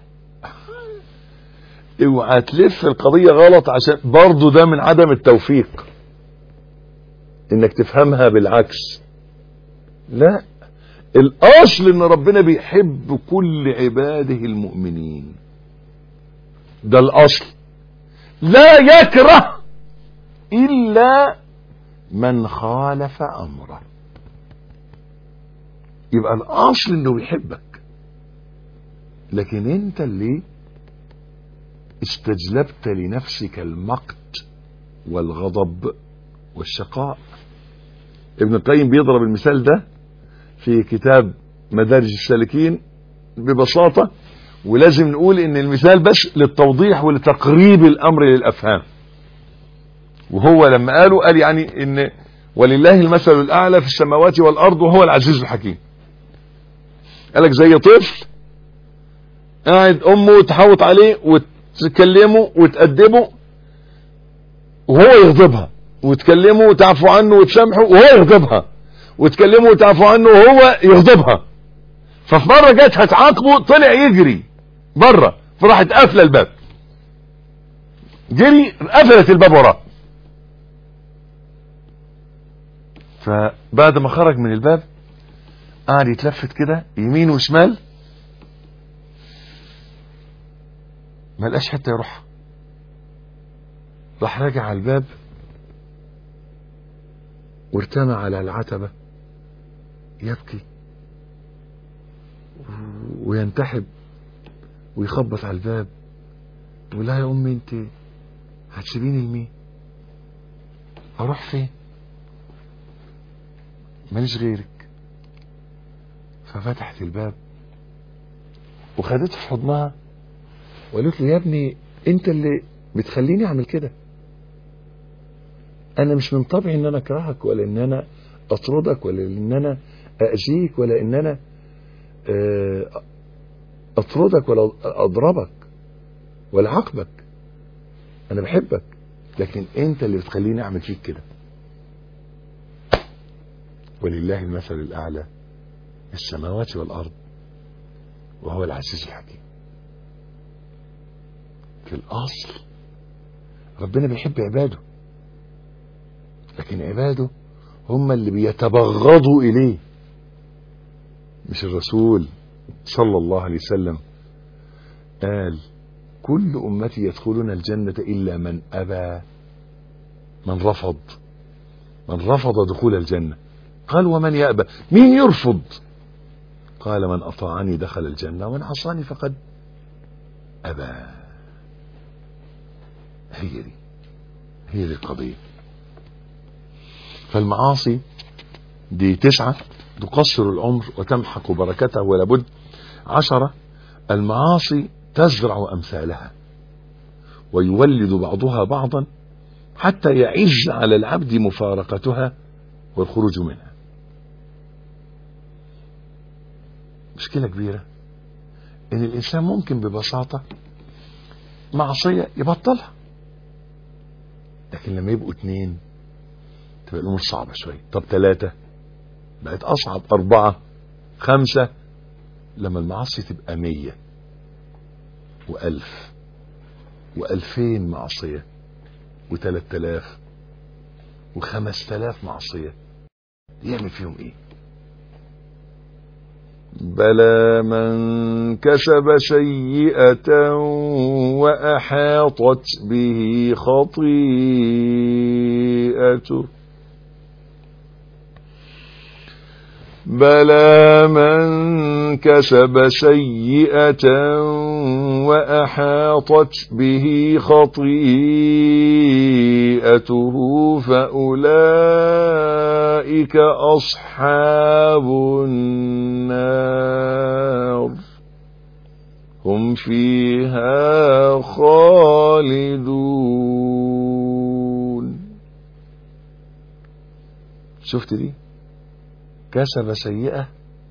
اوعى تلف القضية غلط، عشان برضو ده من عدم التوفيق انك تفهمها بالعكس. لا، الاصل ان ربنا بيحب كل عباده المؤمنين، ده الاصل. لا يكره الا من خالف امره. يبقى الاصل انه بيحبك، لكن انت اللي استجلبت لنفسك المقت والغضب والشقاء. ابن القيم بيضرب المثال ده في كتاب مدارج السالكين ببساطة، ولازم نقول ان المثال بس للتوضيح ولتقريب الامر للافهام. وهو لما قالوا قال يعني ان ولله المثل الاعلى في السماوات والارض وهو العزيز الحكيم. قالك زي طفل قاعد امه تحوط عليه وتكلمه وتأدبه وهو يغضبها، وتكلمه وتعفو عنه وتسامحه وهو يغضبها، وتكلمه وتعفو عنه وهو يغضبها. ففي مرة جت هتعاقبه طلع يجري بره، فراحت قافله الباب، جري قفلت الباب وراه. فبعد ما خرج من الباب قعد يتلفت كده يمين وشمال، ما لقاش حتى يروح. راح راجع على الباب وارتمى على العتبة يبكي وينتحب ويخبط على الباب ويقول لها يا امي انت هتسيبيني لمين؟ اروح فين؟ ماليش غيرك. ففتحت الباب وخدته في حضنها وقالت له يا ابني انت اللي بتخليني اعمل كده، انا مش من طبعي ان انا اكرهك ولا ان انا اطردك ولا ان انا اذيك ولا ان انا اطردك ولا اضربك ولا عاقبك، انا بحبك، لكن انت اللي بتخليني اعمل فيك كده. ولله المثل الاعلى السماوات والارض وهو العزيز الحكيم. في الاصل ربنا بيحب عباده، لكن عباده هم اللي بيتبغضوا اليه، مش الرسول صلى الله عليه وسلم قال كل امتي يدخلون الجنة الا من ابى، من رفض، من رفض دخول الجنة. قال ومن يأبى؟ مين يرفض؟ قال من اطاعني دخل الجنة ومن عصاني فقد ابى. هي دي هي دي القضية. فالمعاصي دي تسعة تقصر العمر وتمحق بركته ولا بد. عشرة المعاصي تزرع امثالها ويولد بعضها بعضا حتى يعز على العبد مفارقتها والخروج منها. مشكلة كبيرة ان الانسان ممكن ببساطة معصية يبطلها، لكن لما يبقوا اتنين تبقى الامور صعبة شوية. طب ثلاثة بقت اصعب، اربعة، خمسة، لما المعاصي تبقى مية وألف وألفين معصية وثلاث آلاف وخمس آلاف معصية، يعمل فيهم ايه؟ بلى من كسب سيئة وأحاطت به خطيئته بلى من كسب سيئة وأحاطت به خطيئته فأولئك أصحاب النار هم فيها خالدون. شفت دي؟ كسب سيئة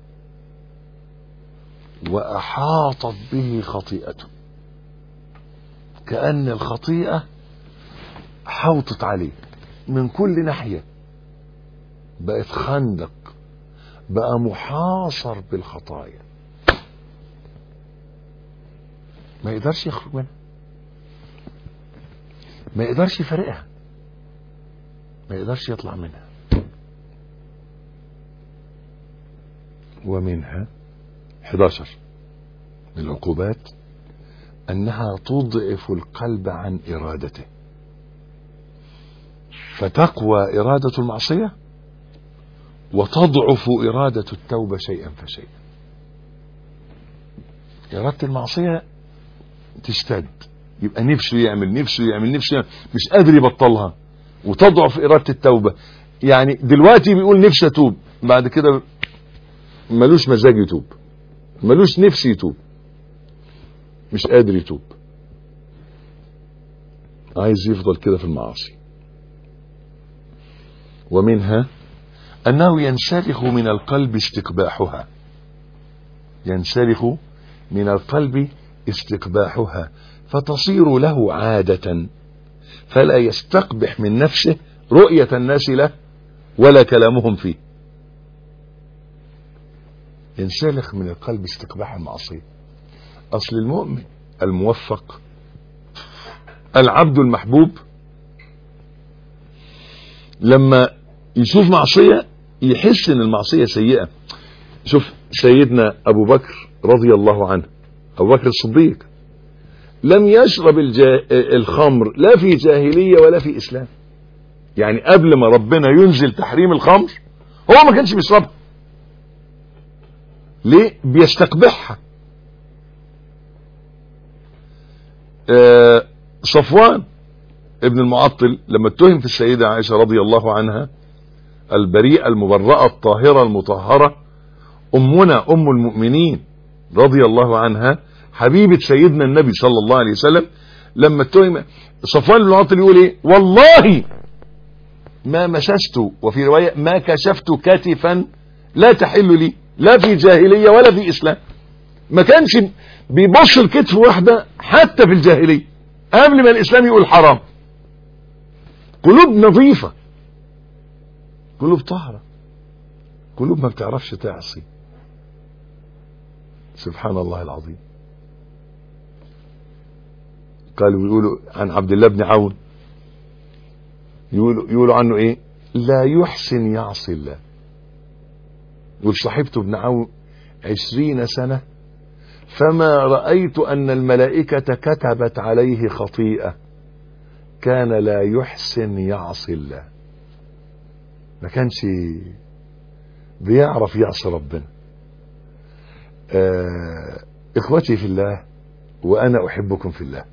وأحاطت به خطيئته، كأن الخطيئة حوطت عليه من كل ناحية، بقت خندق، بقى محاصر بالخطايا، ما يقدرش يخرج منها، ما يقدرش يفارقها، ما يقدرش يطلع منها. ومنها احد عشر من العقوبات أنها تضعف القلب عن إرادته، فتقوى إرادة المعصية وتضعف إرادة التوبة شيئا فشيئا. إرادة المعصية تشتد، يبقى نفسه يعمل نفسه يعمل نفسه يعمل، مش قادر يبطلها، وتضعف إرادة التوبة. يعني دلوقتي بيقول نفسي أتوب، بعد كده ملوش مزاج يتوب، ملوش نفس يتوب، مش قادر يتوب، عايز يفضل كده في المعاصي. ومنها أنه ينسلخ من القلب استقباحها، ينسلخ من القلب استقباحها فتصير له عادة، فلا يستقبح من نفسه رؤية الناس له ولا كلامهم فيه. ينسلخ من القلب استقباح المعصية. أصل المؤمن الموفق العبد المحبوب لما يشوف معصية يحس ان المعصية سيئة. شوف سيدنا ابو بكر رضي الله عنه، ابو بكر الصديق لم يشرب الجا... الخمر لا في جاهلية ولا في اسلام. يعني قبل ما ربنا ينزل تحريم الخمر هو ما كانش بيشربها. ليه؟ بيستقبحها. آه صفوان ابن المعطل لما اتهم في السيدة عائشة رضي الله عنها البريئة المبرأة الطاهرة المطهرة، أمنا أم المؤمنين رضي الله عنها حبيبة سيدنا النبي صلى الله عليه وسلم، لما اتهم صفوان بن المعطل يقول ايه؟ والله ما مسست، وفي رواية ما كشفت كتفا لا تحل لي لا في جاهلية ولا في إسلام. ما كانش بيبص الكتف واحدة حتى في الجاهلية قبل ما الإسلام يقول حرام. قلوب نظيفة، قلوب طاهرة، قلوب ما بتعرفش تعصي. سبحان الله العظيم. قالوا يقولوا عن عبد الله بن عون، يقولوا, يقولوا عنه ايه؟ لا يحسن يعصي الله. يقول صاحبته ابن عون عشرين سنة فما رأيت أن الملائكة كتبت عليه خطيئة، كان لا يحسن يعصي الله، ما كانش بيعرف يعصي ربنا. آه اخوتي في الله وانا احبكم في الله،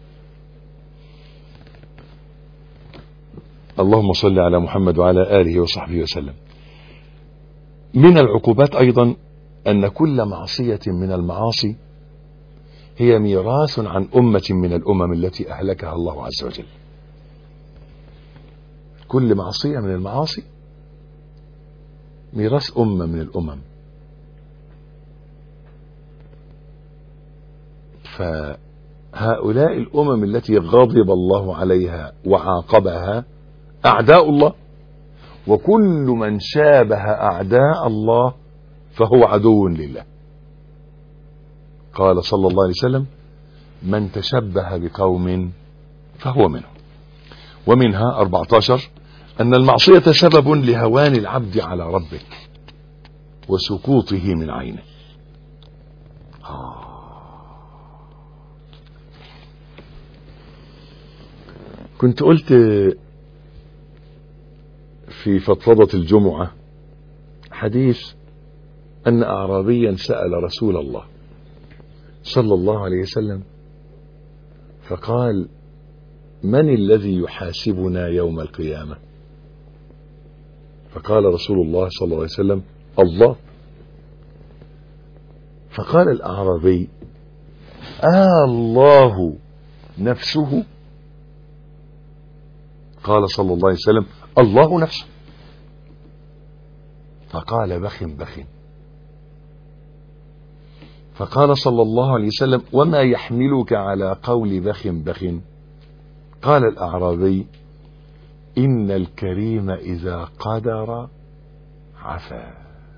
اللهم صل على محمد وعلى آله وصحبه وسلم. من العقوبات ايضا ان كل معصية من المعاصي هي ميراث عن امة من الامم التي اهلكها الله عز وجل. كل معصية من المعاصي ميراث امة من الامم، فهؤلاء الامم التي غضب الله عليها وعاقبها اعداء الله، وكل من شابه اعداء الله فهو عدو لله. قال صلى الله عليه وسلم: من تشبه بقوم فهو منهم. ومنها أربعة عشر أن المعصية سبب لهوان العبد على ربه وسقوطه من عينه. آه. كنت قلت في فضفضة الجمعة حديث أن أعرابيا سأل رسول الله صلى الله عليه وسلم فقال: من الذي يحاسبنا يوم القيامة؟ فقال رسول الله صلى الله عليه وسلم: الله. فقال الأعرابي: آه الله نفسه؟ قال صلى الله عليه وسلم: الله نفسه. فقال: بخ بخ. فقال صلى الله عليه وسلم: وما يحملك على قول بخ بخ؟ قال الأعرابي: إن الكريم إذا قدر عفا.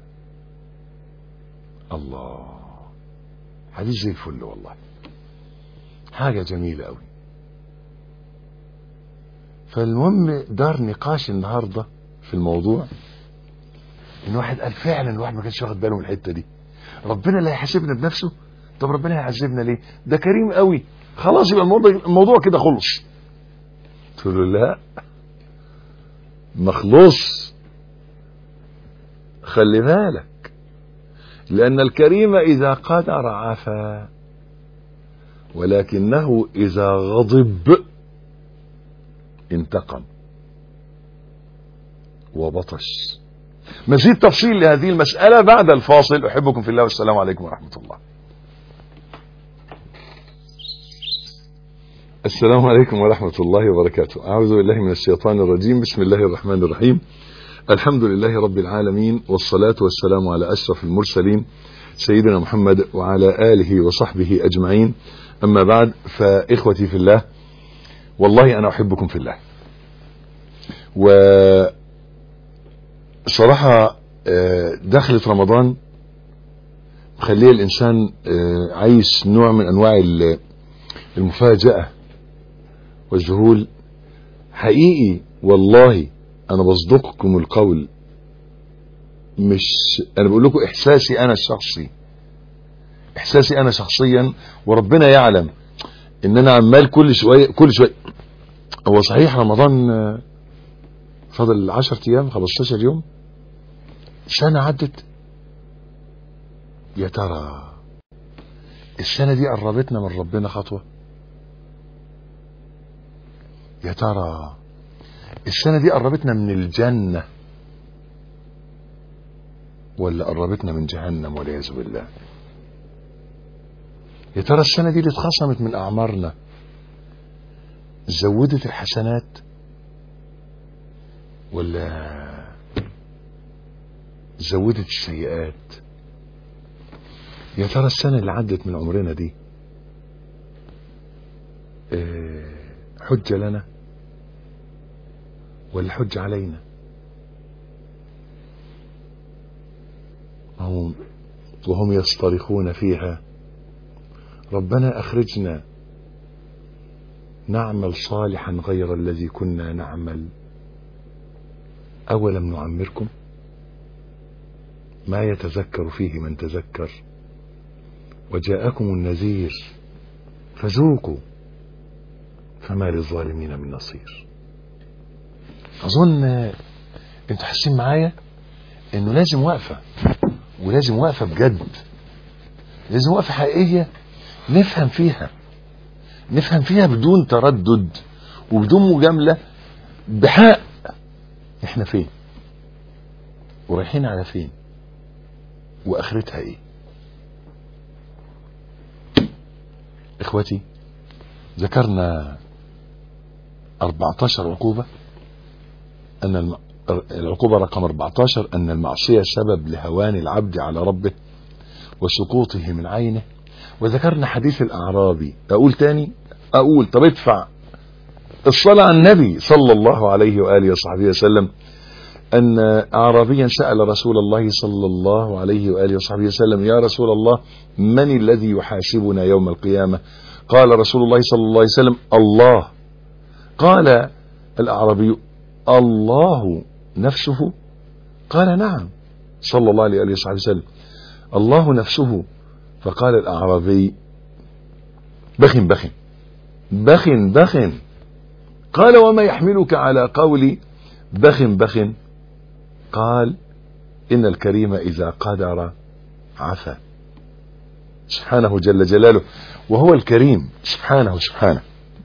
الله، حديث زي الفل والله، حاجة جميلة أوي. فالمهم دار نقاش النهاردة في الموضوع إن واحد قال فعلا الواحد ما كانش واخد باله من الحتة دي. ربنا اللي هيحاسبنا بنفسه؟ طب ربنا هيعذبنا ليه؟ ده كريم قوي، خلاص يبقى الموضوع, الموضوع كده خلص. قلت له لا، مخلص، خلي بالك، لأن الكريم إذا قدر عفا، ولكنه إذا غضب انتقم وبطش. مزيد تفصيل لهذه المسألة بعد الفاصل. أحبكم في الله والسلام عليكم ورحمة الله. السلام عليكم ورحمة الله وبركاته. أعوذ بالله من الشيطان الرجيم. بسم الله الرحمن الرحيم. الحمد لله رب العالمين، والصلاة والسلام على أشرف المرسلين سيدنا محمد وعلى آله وصحبه أجمعين. أما بعد، فإخوتي في الله، والله أنا أحبكم في الله. وصراحة دخلة رمضان مخليه الإنسان عايش نوع من أنواع المفاجأة والذهول. حقيقي والله أنا بصدقكم القول، مش أنا بقول لكم إحساسي أنا الشخصي، إحساسي أنا شخصيا، وربنا يعلم إن أنا عمال كل شوية كل شوية. هو صحيح رمضان فضل عشرة أيام، خمستاشر يوم، سنة عدت. يا ترى السنة دي قربتنا من ربنا خطوة؟ يا ترى السنة دي قربتنا من الجنة ولا قربتنا من جهنم والعياذ بالله؟ يا ترى السنة دي اللي اتخصمت من أعمارنا زودت الحسنات ولا زودت السيئات؟ يا ترى السنة اللي عدت من عمرنا دي حجة لنا ولا حجة علينا؟ هم وهم يصطرخون فيها ربنا أخرجنا نعمل صالحا غير الذي كنا نعمل أولم نعمركم ما يتذكر فيه من تذكر وجاءكم النذير فذوقوا فما للظالمين من نصير. أظن انتوا حاسين معايا انه لازم وقفة، ولازم وقفة بجد، لازم وقفة حقيقية نفهم فيها نفهم فيها بدون تردد وبدون مجاملة، بحق احنا فين ورايحين على فين واخرتها ايه. اخوتي، ذكرنا أربعة عشر عقوبة، ان الم... العقوبة رقم أربعة عشر ان المعصية سبب لهوان العبد على ربه وسقوطه من عينه. وذكرنا حديث الأعرابي. اقول تاني؟ اقول طب ادفع الصلاة على النبي صلى الله عليه وآله وصحبه وسلم. أن أعرابيا سأل رسول الله صلى الله عليه وآله وصحبه وسلم: يا رسول الله، من الذي يحاسبنا يوم القيامة؟ قال رسول الله صلى الله عليه وسلم: الله. قال الأعرابي: الله نفسه؟ قال: نعم. صلى الله عليه وآله وصحبه وسلم: الله نفسه. فقال الأعرابي: بخ بخ بخ بخ. قال: وما يحملك على قولي بخ بخ؟ قال: إن الكريم إذا قدر عفا. سبحانه جل جلاله، وهو الكريم سبحانه سبحانه.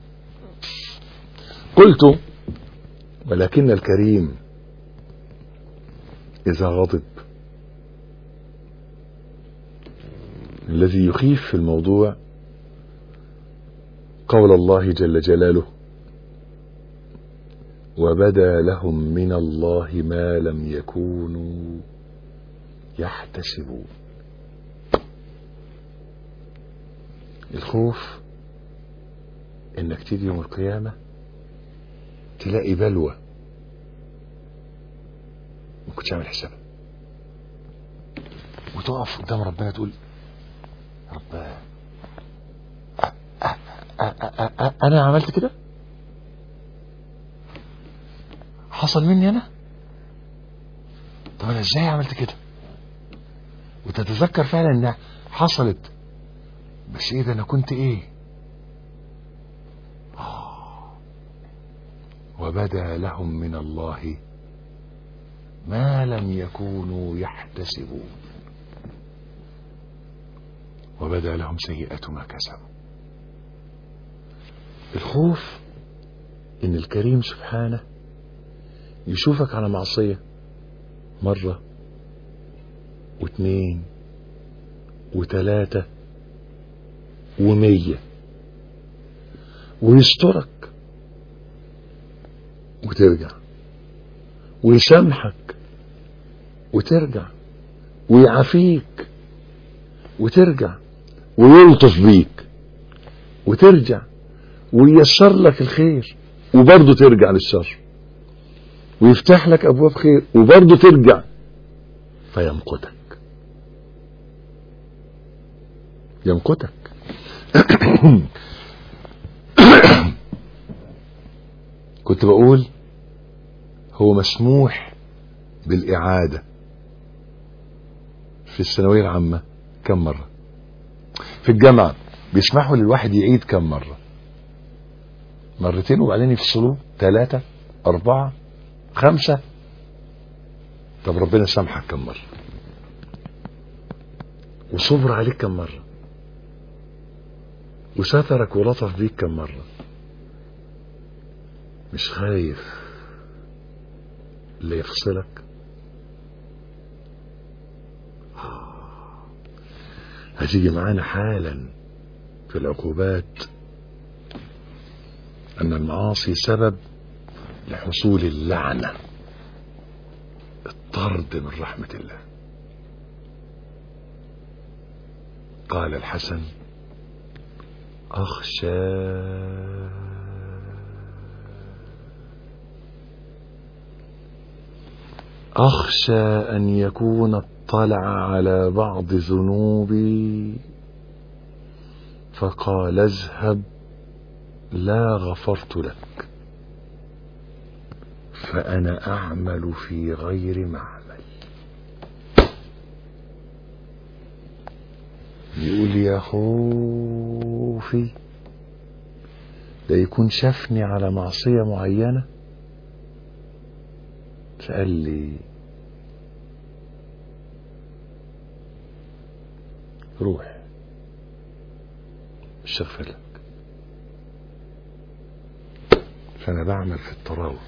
قلت: ولكن الكريم إذا غضب. الذي يخيف في الموضوع قول الله جل جلاله: وبدا لهم من الله ما لم يكونوا يحتسبون. الخوف انك تيجي يوم القيامة تلاقي بلوى ما كنتش عامل حسابها، وتقف قدام ربنا تقول: رب انا عملت كده؟ حصل مني انا؟ طب انا ازاي عملت كده؟ وتتذكر فعلا انها حصلت، بس ايه ده، انا كنت ايه؟ آه. وبدا لهم من الله ما لم يكونوا يحتسبون، وبدا لهم سيئة ما كسبوا. الخوف ان الكريم سبحانه يشوفك على معصية مرة واثنين وثلاثة ومية، ويسترك وترجع، ويسامحك وترجع، ويعافيك وترجع، ويلطف بيك وترجع، وييسر لك الخير وبرضه ترجع للشر، ويفتح لك ابواب خير وبرضه ترجع، فيمقتك يمقتك. كنت بقول هو مسموح بالإعادة في الثانوية العامة كم مرة؟ في الجامعة بيسمحوا للواحد يعيد كم مرة؟ مرتين وبعدين يفصلوه، ثلاثة، أربعة، خمسة. طب ربنا سامحك كم مرة؟ وصبر عليك كم مرة؟ وسترك ولطف بيك كم مرة؟ مش خايف اللي يفصلك؟ هتيجي معانا حالا في العقوبات أن المعاصي سبب لحصول اللعنة، الطرد من رحمة الله. قال الحسن: أخشى أخشى أن يكون اطلع على بعض ذنوبي فقال: اذهب لا غفرت لك، فأنا أعمل في غير معمل. يقول: يا خوفي لا يكون شافني على معصية معينة فقال لي: روح مش هغفر لك. فأنا بعمل في التراوح.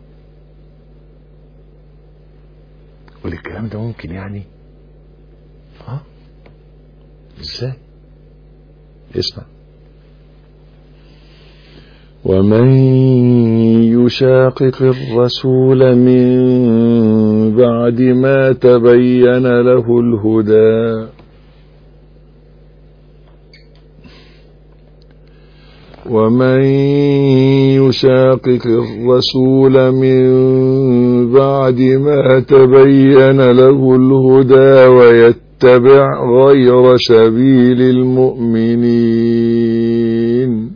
والكلام ده ممكن يعني ها ازاي؟ اسمع: ومن يشاقق الرسول من بعد ما تبين له الهدى ومن يشاقق الرسول من بعد ما تبين له الهدى ويتبع غير سبيل المؤمنين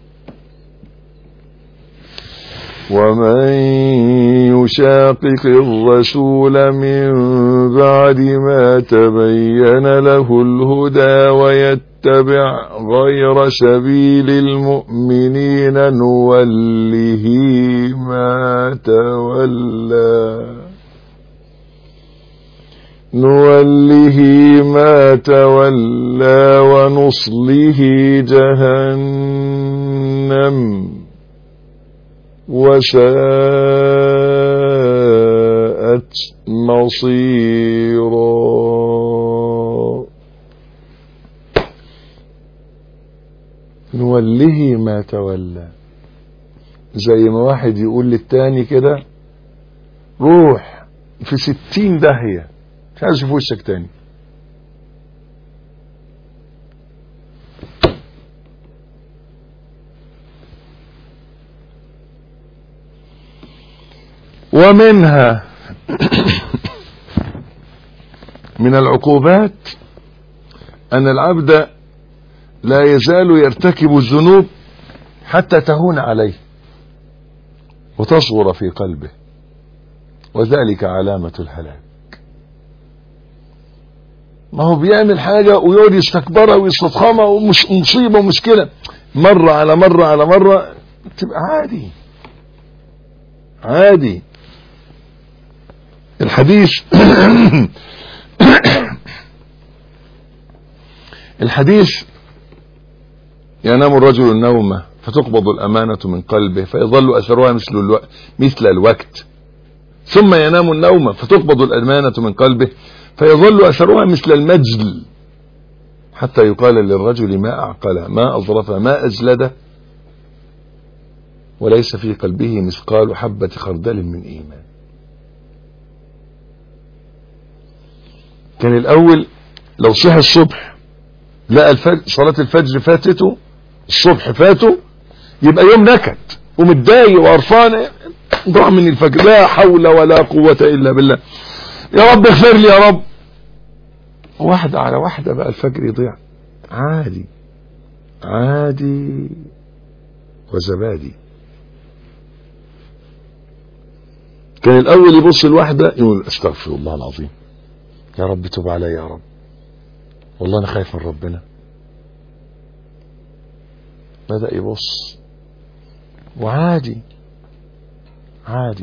ومن يشاقق الرسول من بعد ما تبين له الهدى ويتبع غير سبيل المؤمنين نوله ما تولى نوله ما تولى ونصله جهنم وساءت مصيرا. نوله ما تولى، زي ما واحد يقول للتاني كده روح في ستين داهية مش عايز اشوف وشك تاني. ومنها من العقوبات أن العبد لا يزال يرتكب الذنوب حتى تهون عليه وتصغر في قلبه، وذلك علامة الهلاك. ما هو بيعمل حاجة ويقعد يستكبرها ويستضخمها ومش مصيبة ومشكلة، مرة على مرة على مرة تبقى عادي عادي. الحديث الحديث ينام الرجل النومة فتقبض الأمانة من قلبه فيظل أثرها مثل الو... مثل الوقت، ثم ينام النومة فتقبض الأمانة من قلبه فيظل أثرها مثل المجل، حتى يقال للرجل ما أعقله ما أظرفه ما أجلده، وليس في قلبه مثقال حبة خردل من إيمان. كان الأول لو صحى الصبح لقى الفجر صلاة الفجر فاتته، الصبح فاته، يبقى يوم نكد ومتضايق وقرفان، ضاع من الفجر، لا حول ولا قوة إلا بالله، يا رب اغفر لي يا رب. واحدة على واحدة بقى الفجر يضيع، عادي عادي وزبادي. كان الأول يبص الواحدة يقول استغفر الله العظيم، يا رب توب علي يا رب، والله أنا خايف من ربنا. بدأ يبص وعادي عادي.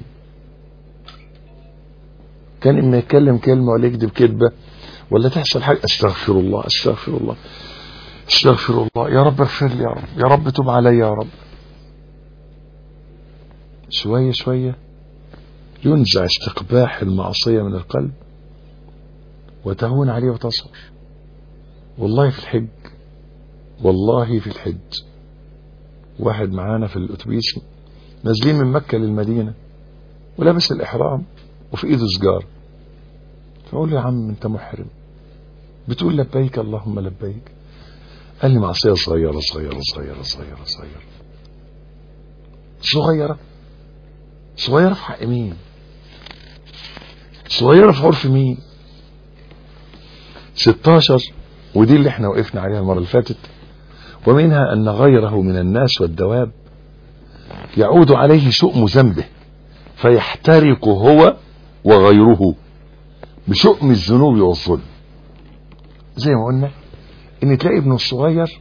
كان إما يتكلم كلمة ولا يكذب كذبة ولا تحصل حاجة استغفر الله استغفر الله استغفر الله، يا رب اغفر لي يا رب، يا رب توب علي يا رب. شوية شوية ينزع استقباح المعصية من القلب وتهون عليه وتصغر. والله في الحج والله في الحج واحد معانا في الأتوبيس نازلين من مكة للمدينة ولابس الإحرام وفي إيده سجار، فأقول له يا عم أنت محرم، بتقول لبيك اللهم لبيك. قال لي معصية صغيرة صغيرة صغيرة صغيرة صغيرة صغيرة صغيرة في حق مين؟ صغيرة في عرف مين؟ ستاشر، ودي اللي احنا وقفنا عليها المرة اللي فاتت. ومنها أن غيره من الناس والدواب يعود عليه شؤم ذنبه فيحترق هو وغيره بشؤم الذنوب والظلم. زي ما قلنا ان تلاقي ابنه الصغير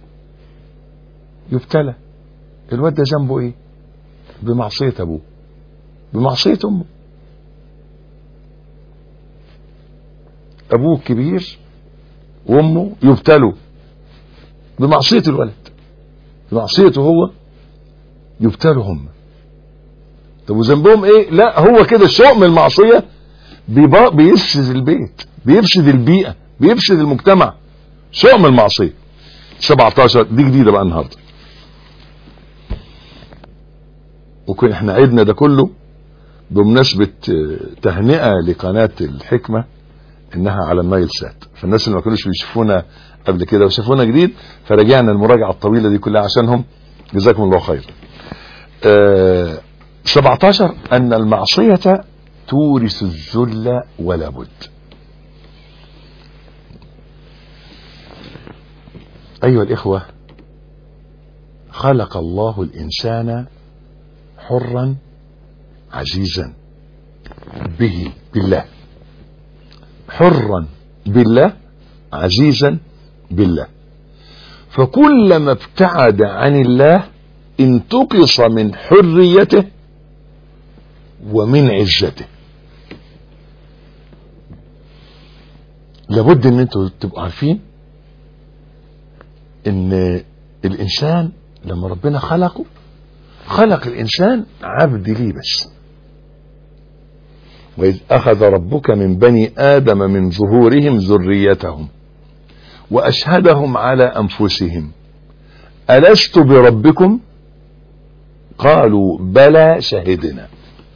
يبتلى، الواد ده ذنبه ايه؟ بمعصية ابوه بمعصية امه. ابوه الكبير وامه يبتلوا بمعصية الولد، بمعصيته هو يبتلوا هم. طب وذنبهم ايه؟ لا هو كده شؤم المعصية بيفسد البيت، بيفسد البيئة، بيفسد المجتمع. شؤم المعصية. سبعتاشر دي جديدة بقى النهاردة، وكنا احنا عيدنا ده كله بمناسبة تهنئة لقناة الحكمة انها على النايل سات، فالناس اللي ما كانوش بيشوفونا قبل كده وشافونا جديد فرجعنا المراجعة الطويلة دي كلها عشانهم، جزاكم الله خير. أه سبعتاشر ان المعصية تورث الذل ولا بد. أيها الإخوة، خلق الله الإنسان حرا عزيزا به بالله، حرا بالله عزيزا بالله، فكلما ابتعد عن الله انتقص من حريته ومن عزته. لابد ان انتوا تبقوا عارفين ان الانسان لما ربنا خلقه خلق الانسان عبد ليه بس. وإذ أخذ ربك من بني آدم من ظهورهم ذريتهم وأشهدهم على أنفسهم ألست بربكم قالوا بلى شهدنا.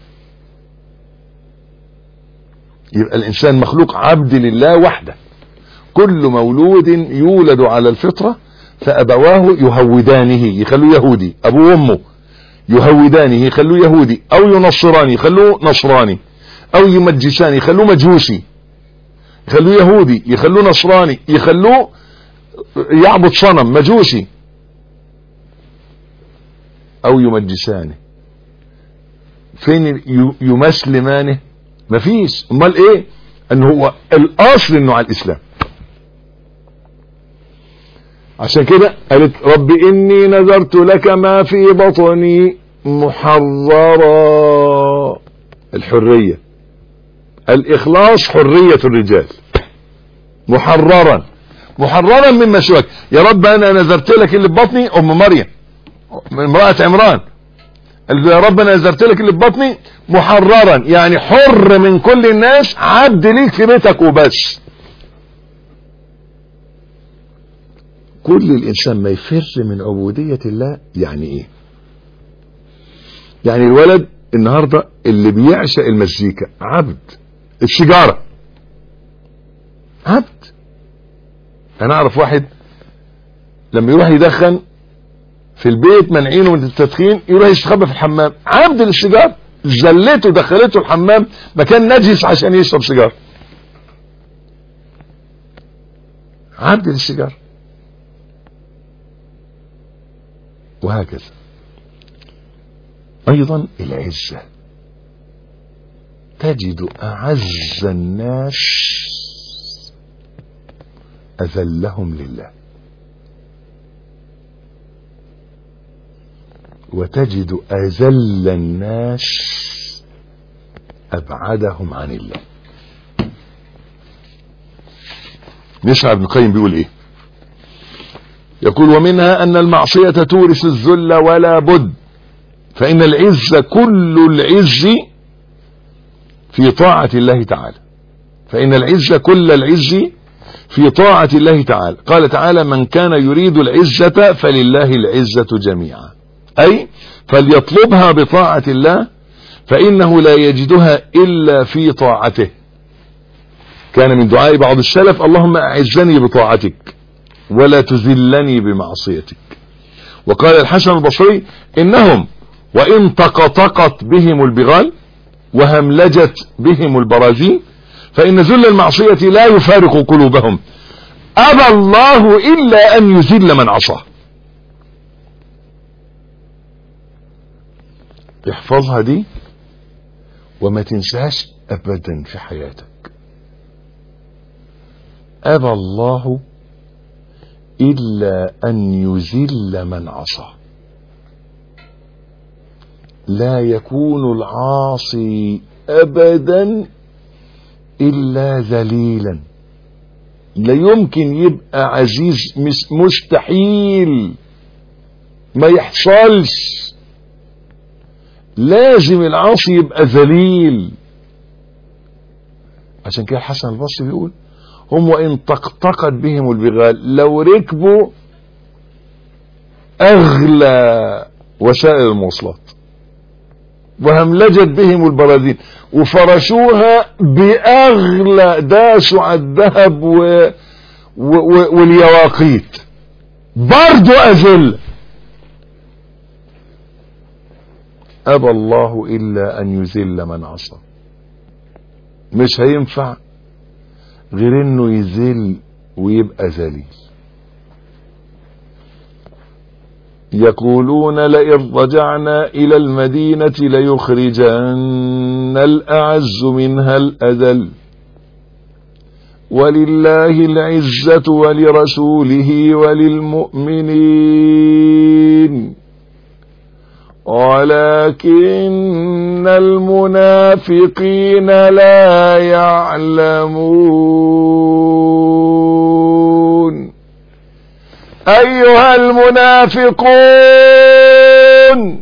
يبقى الإنسان مخلوق عبد لله وحده. كل مولود يولد على الفطرة فأبواه يهودانه يخلوه يهودي، أبوه وأمه يهودانه يخلوه يهودي، أو ينصراني يخلوه نصراني، أو يمجساني يخلوه مجوسي، يخلوه يهودي يخلوه نصراني، يخلوه يعبد صنم مجوسي، أو يمجسانه. فين يمسلمانه؟ مفيش. امال ايه؟ ان هو الاصل انه على الاسلام. عشان كده قالت رب اني نذرت لك ما في بطني محررا، الحرية، الاخلاص حرية الرجال، محررا محررا مما سواك. يا رب انا نذرت لك اللي ببطني، ام مريم امرأة عمران، يا رب انا نذرت لك اللي ببطني محررا، يعني حر من كل الناس، عبد ليك في بيتك وبس. كل الانسان ما يفر من عبودية الله. يعني ايه؟ يعني الولد النهاردة اللي بيعشق المزيكا عبد، السيجارة عبد. انا اعرف واحد لما يروح يدخن في البيت منعينه من التدخين، يروح يستخبى في الحمام، عبد للسيجار، زلته دخلته الحمام مكان نجس عشان يشرب سيجار، عبد للسيجار. وهكذا ايضا العزة، تجد اعز الناس اذلهم لله، وتجد أذل الناس أبعدهم عن الله. نسمع ابن القيم بيقول ايه؟ يقول ومنها أن المعصية تورث الذل ولا بد، فإن العز كل العز في طاعة الله تعالى، فإن العز كل العز في طاعة الله تعالى. قال تعالى من كان يريد العزة فلله العزة جميعا، أي فليطلبها بطاعة الله فإنه لا يجدها إلا في طاعته. كان من دعاء بعض السلف اللهم أعزني بطاعتك ولا تذلني بمعصيتك. وقال الحسن البصري إنهم وإن طقطقت بهم البغال وهملجت بهم البرازين فإن ذل المعصية لا يفارق قلوبهم، أبى الله إلا أن يذل من عصاه. احفظها دي وما تنساش ابدا في حياتك. ابى الله الا ان يذل من عصى، لا يكون العاصي ابدا الا ذليلا، لا يمكن يبقى عزيز، مستحيل، ما يحصلش. لازم العاصي يبقى ذليل. عشان كده الحسن البصري بيقول هم وإن طقطقت بهم البغال، لو ركبوا أغلى وسائل المواصلات وهملجت بهم البراذين وفرشوها بأغلى، داسوا على الذهب و... و... و... واليواقيت، برضو أذل. أبى الله إلا أن يذل من عصى. مش هينفع غير انه يذل ويبقى ذليل. يقولون لئن رجعنا الى المدينة ليخرجن الاعز منها الاذل ولله العزة ولرسوله وللمؤمنين ولكن المنافقين لا يعلمون. أيها المنافقون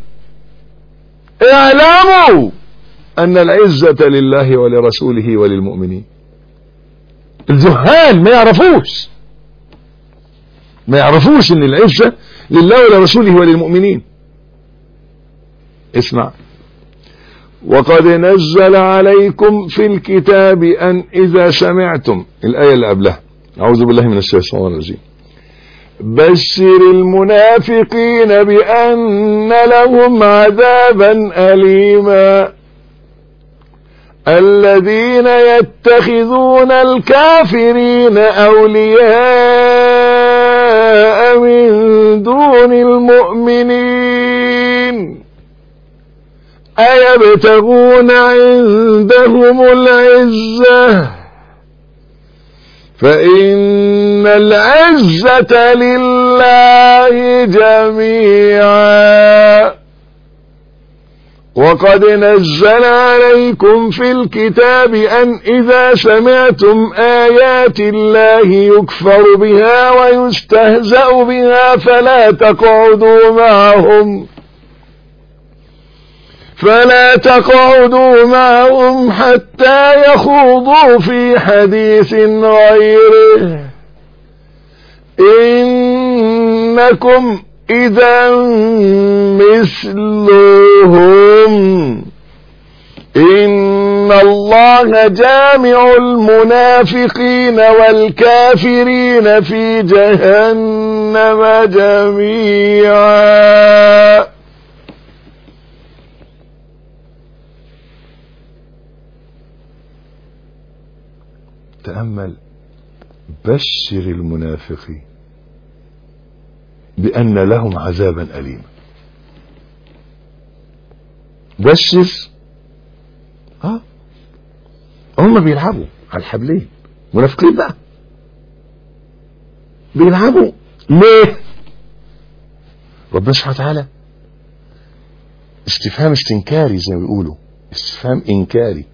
اعلموا أن العزة لله ولرسوله وللمؤمنين. الجهال ما يعرفوش ما يعرفوش ان العزة لله ولرسوله وللمؤمنين. اسمع: وقد نزل عليكم في الكتاب أن إذا سمعتم، الآية اللي قبلها، أعوذ بالله من الشيطان الرجيم، بشر المنافقين بأن لهم عذابا أليما الذين يتخذون الكافرين أولياء من دون المؤمنين أيبتغون عندهم العزة فإن العزة لله جميعا. وقد نزل عليكم في الكتاب أن إذا سمعتم آيات الله يكفر بها ويستهزأ بها فلا تقعدوا معهم فلا تقعدوا معهم حتى يخوضوا في حديث غيره إنكم إذا مثلهم إن الله جامع المنافقين والكافرين في جهنم جميعا. تأمل: بشر المنافقين بأن لهم عذابا أليما. بشر اه هم بيلعبوا على الحبلين، منافقين بقى بيلعبوا ليه؟ ربنا سبحانه وتعالى استفهام استنكاري زي ما بيقولوا، استفهام إنكاري.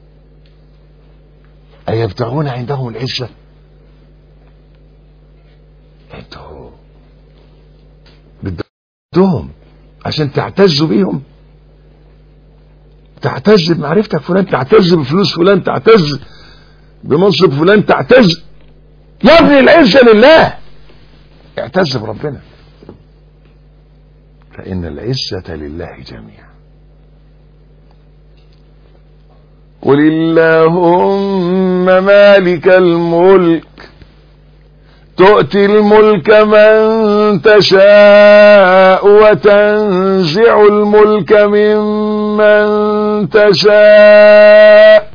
أيبتغون عندهم العزة؟ انتوا بدهم عشان تعتزوا بيهم، تعتز بمعرفتك فلان، تعتز بفلوس فلان، تعتز بمنصب فلان، تعتز. يا ابني العزة لله، اعتز بربنا، فإن العزة لله جميعا. قل اللهم مالك الملك تؤتي الملك من تشاء وتنزع الملك ممن تشاء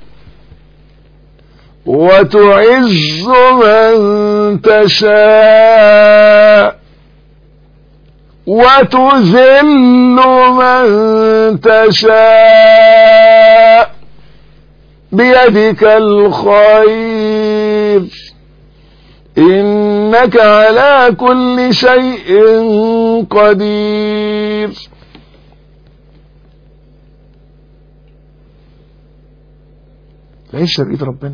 وتعز من تشاء وتذل من تشاء بيدك الخير إنك على كل شيء قدير. العزة بإيد ربنا،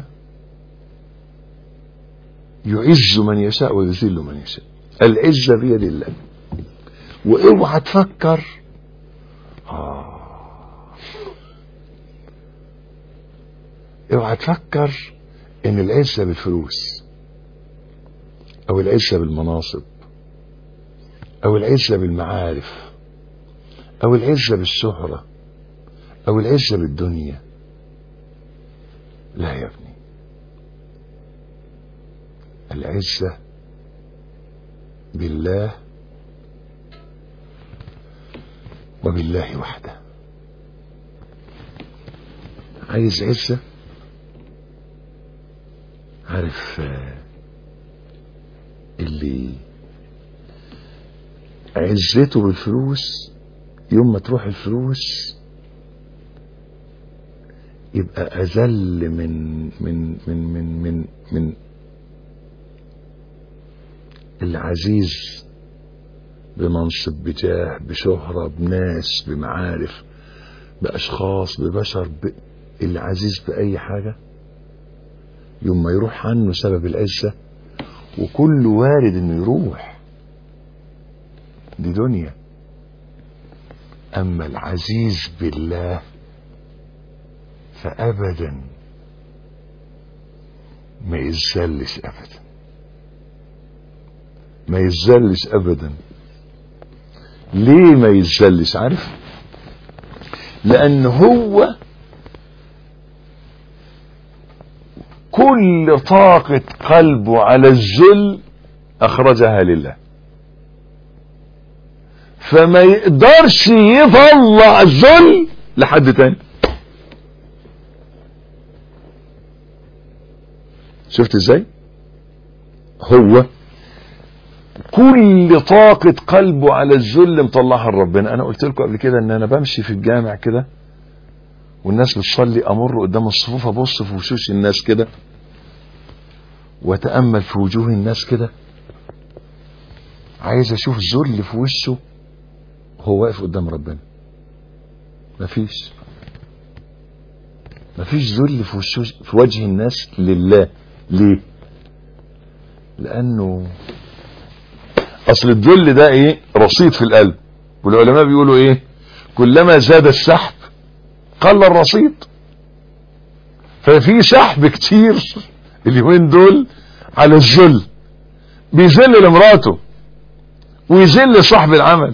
يعز من يشاء ويذل من يشاء. العزة بيد الله. واوعى تفكر آه. اوعى تفكر ان العزة بالفلوس او العزة بالمناصب او العزة بالمعارف او العزة بالشهرة او العزة بالدنيا. لا يا ابني، العزة بالله وبالله وحده. عايز عزة؟ عارف اللي عزته بالفلوس يوم ما تروح الفلوس يبقى أذل من من من من من من العزيز بمنصب بجاه بشهرة بناس بمعارف بأشخاص ببشر ب... العزيز بأي حاجة يوم ما يروح عنه سبب العزة، وكل وارد انه يروح، دي دنيا. اما العزيز بالله فابدا ما يزلش ابدا، ما يزلش ابدا. ليه ما يزلش؟ عارف؟ لان هو كل طاقة قلبه على الذل اخرجها لله، فما يقدرش يطلع الذل لحد تاني. شفت ازاي؟ هو كل طاقة قلبه على الذل مطلعها لربنا. انا قلت لكم قبل كده ان انا بمشي في الجامع كده والناس بتصلي، امر قدام الصفوف ابص في وشوش الناس كده واتامل في وجوه الناس كده، عايز اشوف ذل في وشه هو واقف قدام ربنا. مفيش مفيش ذل في وشه في وجه الناس لله. ليه؟ لانه اصل الذل ده ايه؟ رصيد في القلب، والعلماء بيقولوا ايه؟ كلما زاد السحب قل الرصيد. ففي سحب كتير اليومين دول على الذل، بيذل لمراته ويذل صاحب العمل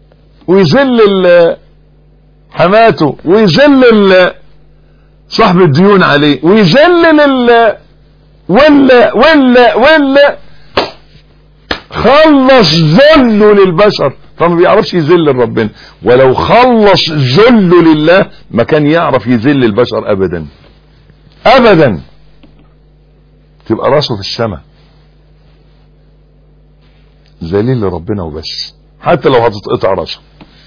ويذل حماته ويذل صاحب الديون عليه ويذل لل ولا ولا ولا خلص ذله للبشر، فما بيعرفش يذل لربنا. ولو خلص ذله لله ما كان يعرف يذل البشر ابدا ابدا. تبقى راسه في السماء ذليل لربنا وبس، حتى لو هتتقطع راسه.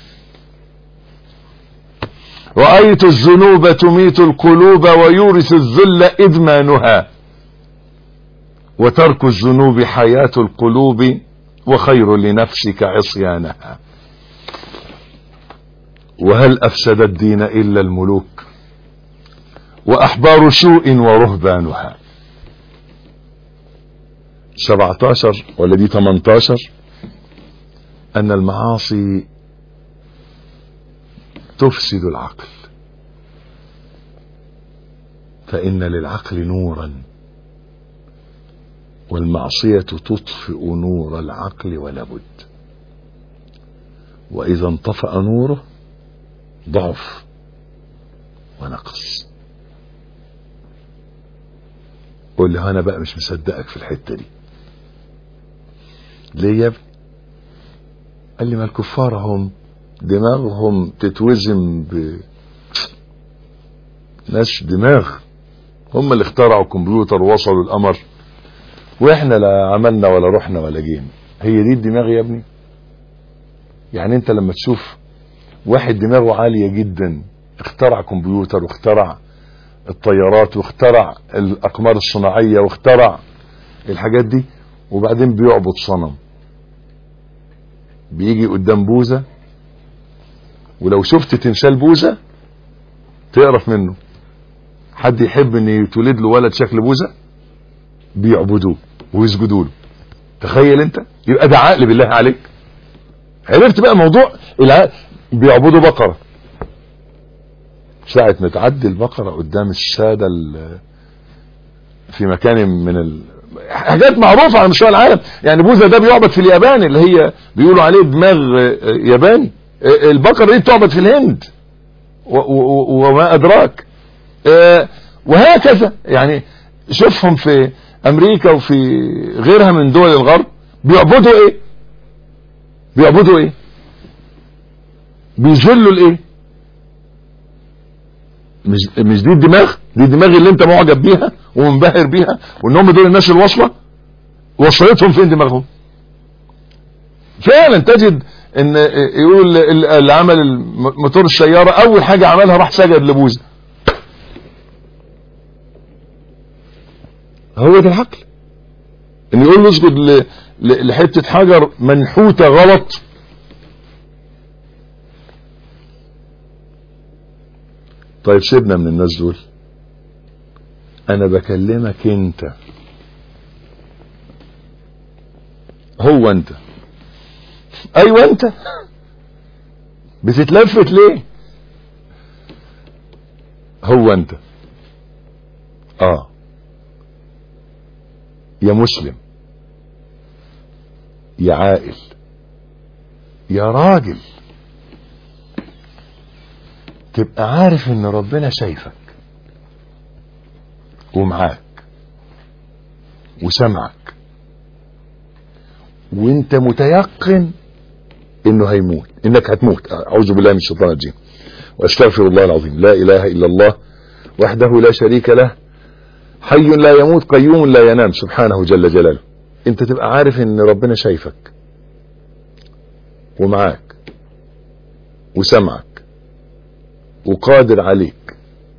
رأيت الذنوب تميت القلوب ويورث الذل إدمانها، وترك الذنوب حياة القلوب وخير لنفسك عصيانها. وهل أفسد الدين إلا الملوك وأحبار سوء ورهبانها. سبعتاشر ولا دي تمنتاشر؟ أن المعاصي تفسد العقل، فإن للعقل نورا والمعصية تطفئ نور العقل ولا بد، وإذا انطفأ نوره ضعف ونقص. قول لي أنا بقى مش مصدقك في الحتة دي ليه يا ابني؟ قال لي ما الكفار هم دماغهم تتوزن ب ناس دماغ، هم اللي اخترعوا الكمبيوتر ووصلوا القمر، واحنا لا عملنا ولا رحنا ولا جينا. هي دي الدماغ يا ابني؟ يعني انت لما تشوف واحد دماغه عالية جدا اخترع كمبيوتر واخترع الطيارات واخترع الاقمار الصناعية واخترع الحاجات دي، وبعدين بيعبد صنم، بيجي قدام بوزة، ولو شفت تمثال بوزة تعرف منه. حد يحب ان يتولد له ولد شكل بوزة؟ بيعبدوه ويسجدوا له. تخيل انت، يبقى ده عقل بالله عليك. عرفت بقى موضوع العقل؟ بيعبدوا بقرة، ساعة ما تعدي البقرة قدام السادة في مكان من ال... حاجات معروفة على مستوى العالم. يعني بوزة ده بيعبد في اليابان اللي هي بيقولوا عليه دماغ ياباني، البقرة دي بتعبد في الهند و... و... وما أدراك، وهكذا. يعني شوفهم في أمريكا وفي غيرها من دول الغرب بيعبدوا ايه؟ بيعبدوا ايه؟ بيذلوا الايه؟ مش مش دي الدماغ؟ دي دماغي اللي انت معجب بيها ومنبهر بيها، وان هم دول الناس الواصله وصلتهم فين دماغهم. فعلا تجد ان يقول اللي عمل موتور السياره اول حاجه عملها راح سجد لبوذا. هو ده العقل، ان يقول له اسجد لحته حجر منحوته غلط. طيب سيبنا من الناس دول، انا بكلمك انت. هو انت، ايوه انت بتتلفت ليه؟ هو انت اه يا مسلم يا عاقل يا راجل، تبقى عارف ان ربنا شايفك ومعاك وسمعك، وانت متيقن انه هيموت، انك هتموت. اعوذ بالله من الشيطان الرجيم واستغفر الله العظيم. لا اله الا الله وحده لا شريك له، حي لا يموت قيوم لا ينام سبحانه جل جلاله. انت تبقى عارف ان ربنا شايفك ومعاك وسمعك وقادر عليك،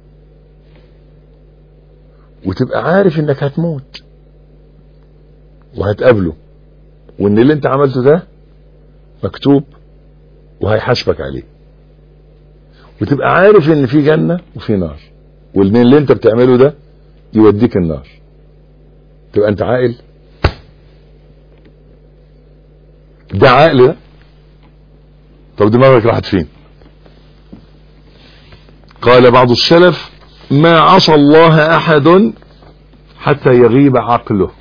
وتبقى عارف انك هتموت وهتقابله، وان اللي انت عملته ده مكتوب وهيحاسبك عليه، وتبقى عارف ان في جنة وفي نار، وان اللي انت بتعمله ده يوديك النار. تبقى انت عاقل؟ ده عقل ده؟ طب دماغك راحت فين؟ قال بعض السلف: ما عصى الله احد حتى يغيب عقله.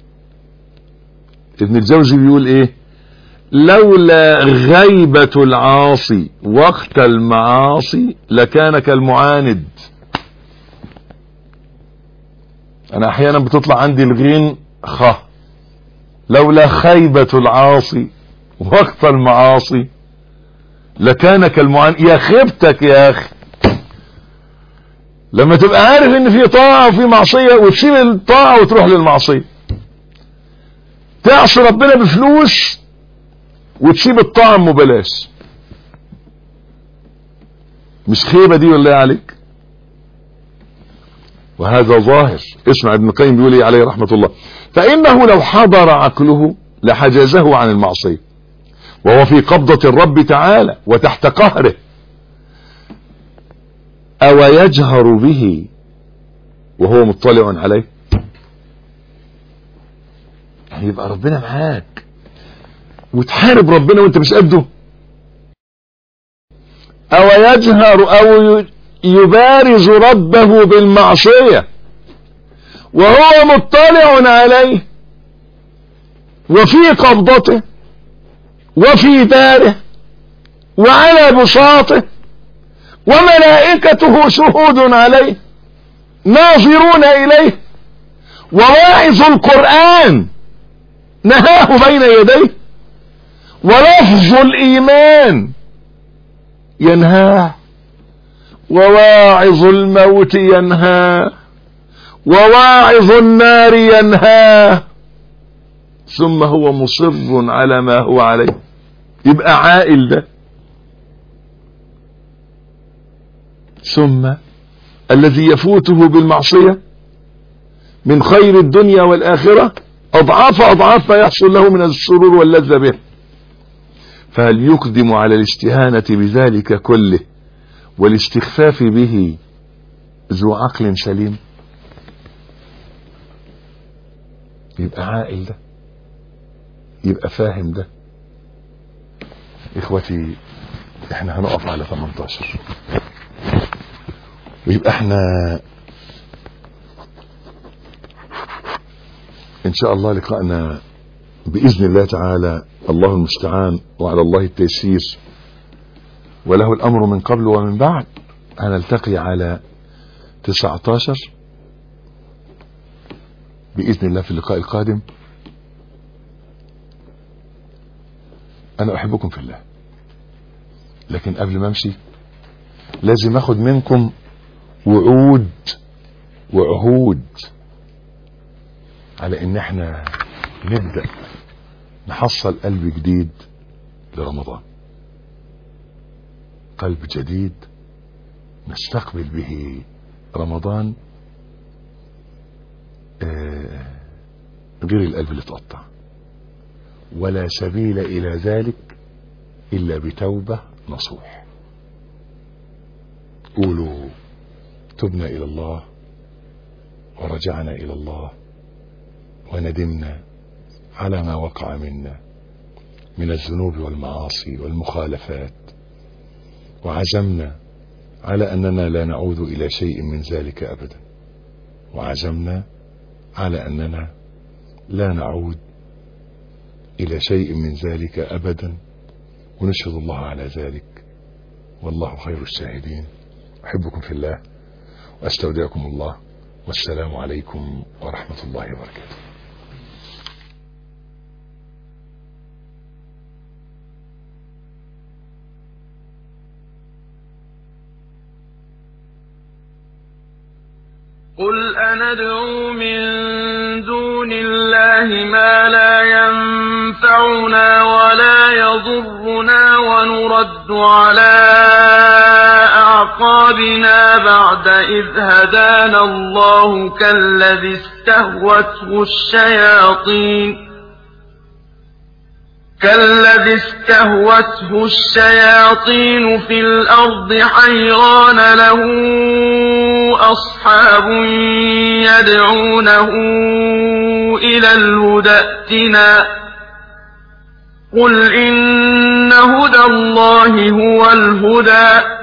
ابن الجوزي بيقول ايه؟ لولا غيبة العاصي وقت المعاصي لكان كالمعاند. انا احيانا بتطلع عندي الغين خ، لولا خيبة العاصي وقت المعاصي لكان كالمعاند. يا خيبتك يا اخي لما تبقى عارف ان في طاعة وفي معصية وتسيب الطاعة وتروح للمعصية، تعصي ربنا بفلوس وتسيب الطاعة ببلاش. مش خيبة دي ولا ايه عليك؟ وهذا ظاهر. اسمع ابن القيم بيقول ايه عليه رحمة الله: فإنه لو حضر عقله لحجزه عن المعصية، وهو في قبضة الرب تعالى وتحت قهره، أو يجهر به وهو مطلع عليه. يعني يبقى ربنا معاك وتحارب ربنا وانت مش قده، أو يجهر أو يبارز ربه بالمعصية وهو مطلع عليه وفي قبضته وفي داره وعلى بساطه وملائكته شهود عليه ناظرون إليه، وواعظ القرآن نهاه بين يديه، ولفظ الإيمان ينهاه، وواعظ الموت ينهاه، وواعظ النار ينهاه، ثم هو مصر على ما هو عليه. يبقى عائل ده. ثم الذي يفوته بالمعصية من خير الدنيا والآخرة أضعاف أضعاف ما يحصل له من السرور واللذة به، فهل يقدم على الاستهانة بذلك كله والاستخفاف به ذو عقل سليم؟ يبقى عاقل ده، يبقى فاهم ده. اخوتي احنا هنقف على ثمانية عشر، ويبقى احنا ان شاء الله لقاءنا باذن الله تعالى، الله المستعان وعلى الله التيسير وله الامر من قبل ومن بعد. هنلتقي على تسعة عشر باذن الله في اللقاء القادم. انا احبكم في الله، لكن قبل ما امشي لازم اخد منكم وعود وعهود على ان احنا نبدأ نحصل قلب جديد لرمضان، قلب جديد نستقبل به رمضان آه غير القلب اللي اتقطع. ولا سبيل الى ذلك الا بتوبة نصوح. قولوا تبنا الى الله ورجعنا الى الله وندمنا على ما وقع منا من الذنوب والمعاصي والمخالفات، وعزمنا على أننا لا نعود إلى شيء من ذلك أبدا، وعزمنا على أننا لا نعود إلى شيء من ذلك أبدا، ونشهد الله على ذلك، والله خير الشاهدين. أحبكم في الله وأستودعكم الله، والسلام عليكم ورحمة الله وبركاته. قل أندعو من دون الله ما لا ينفعنا ولا يضرنا ونرد على أعقابنا بعد إذ هدانا الله كالذي استهوته الشياطين كالذي استهوته الشياطين في الأرض حيران له أصحاب يدعونه إلى الهدى ائتنا قل إن هدى الله هو الهدى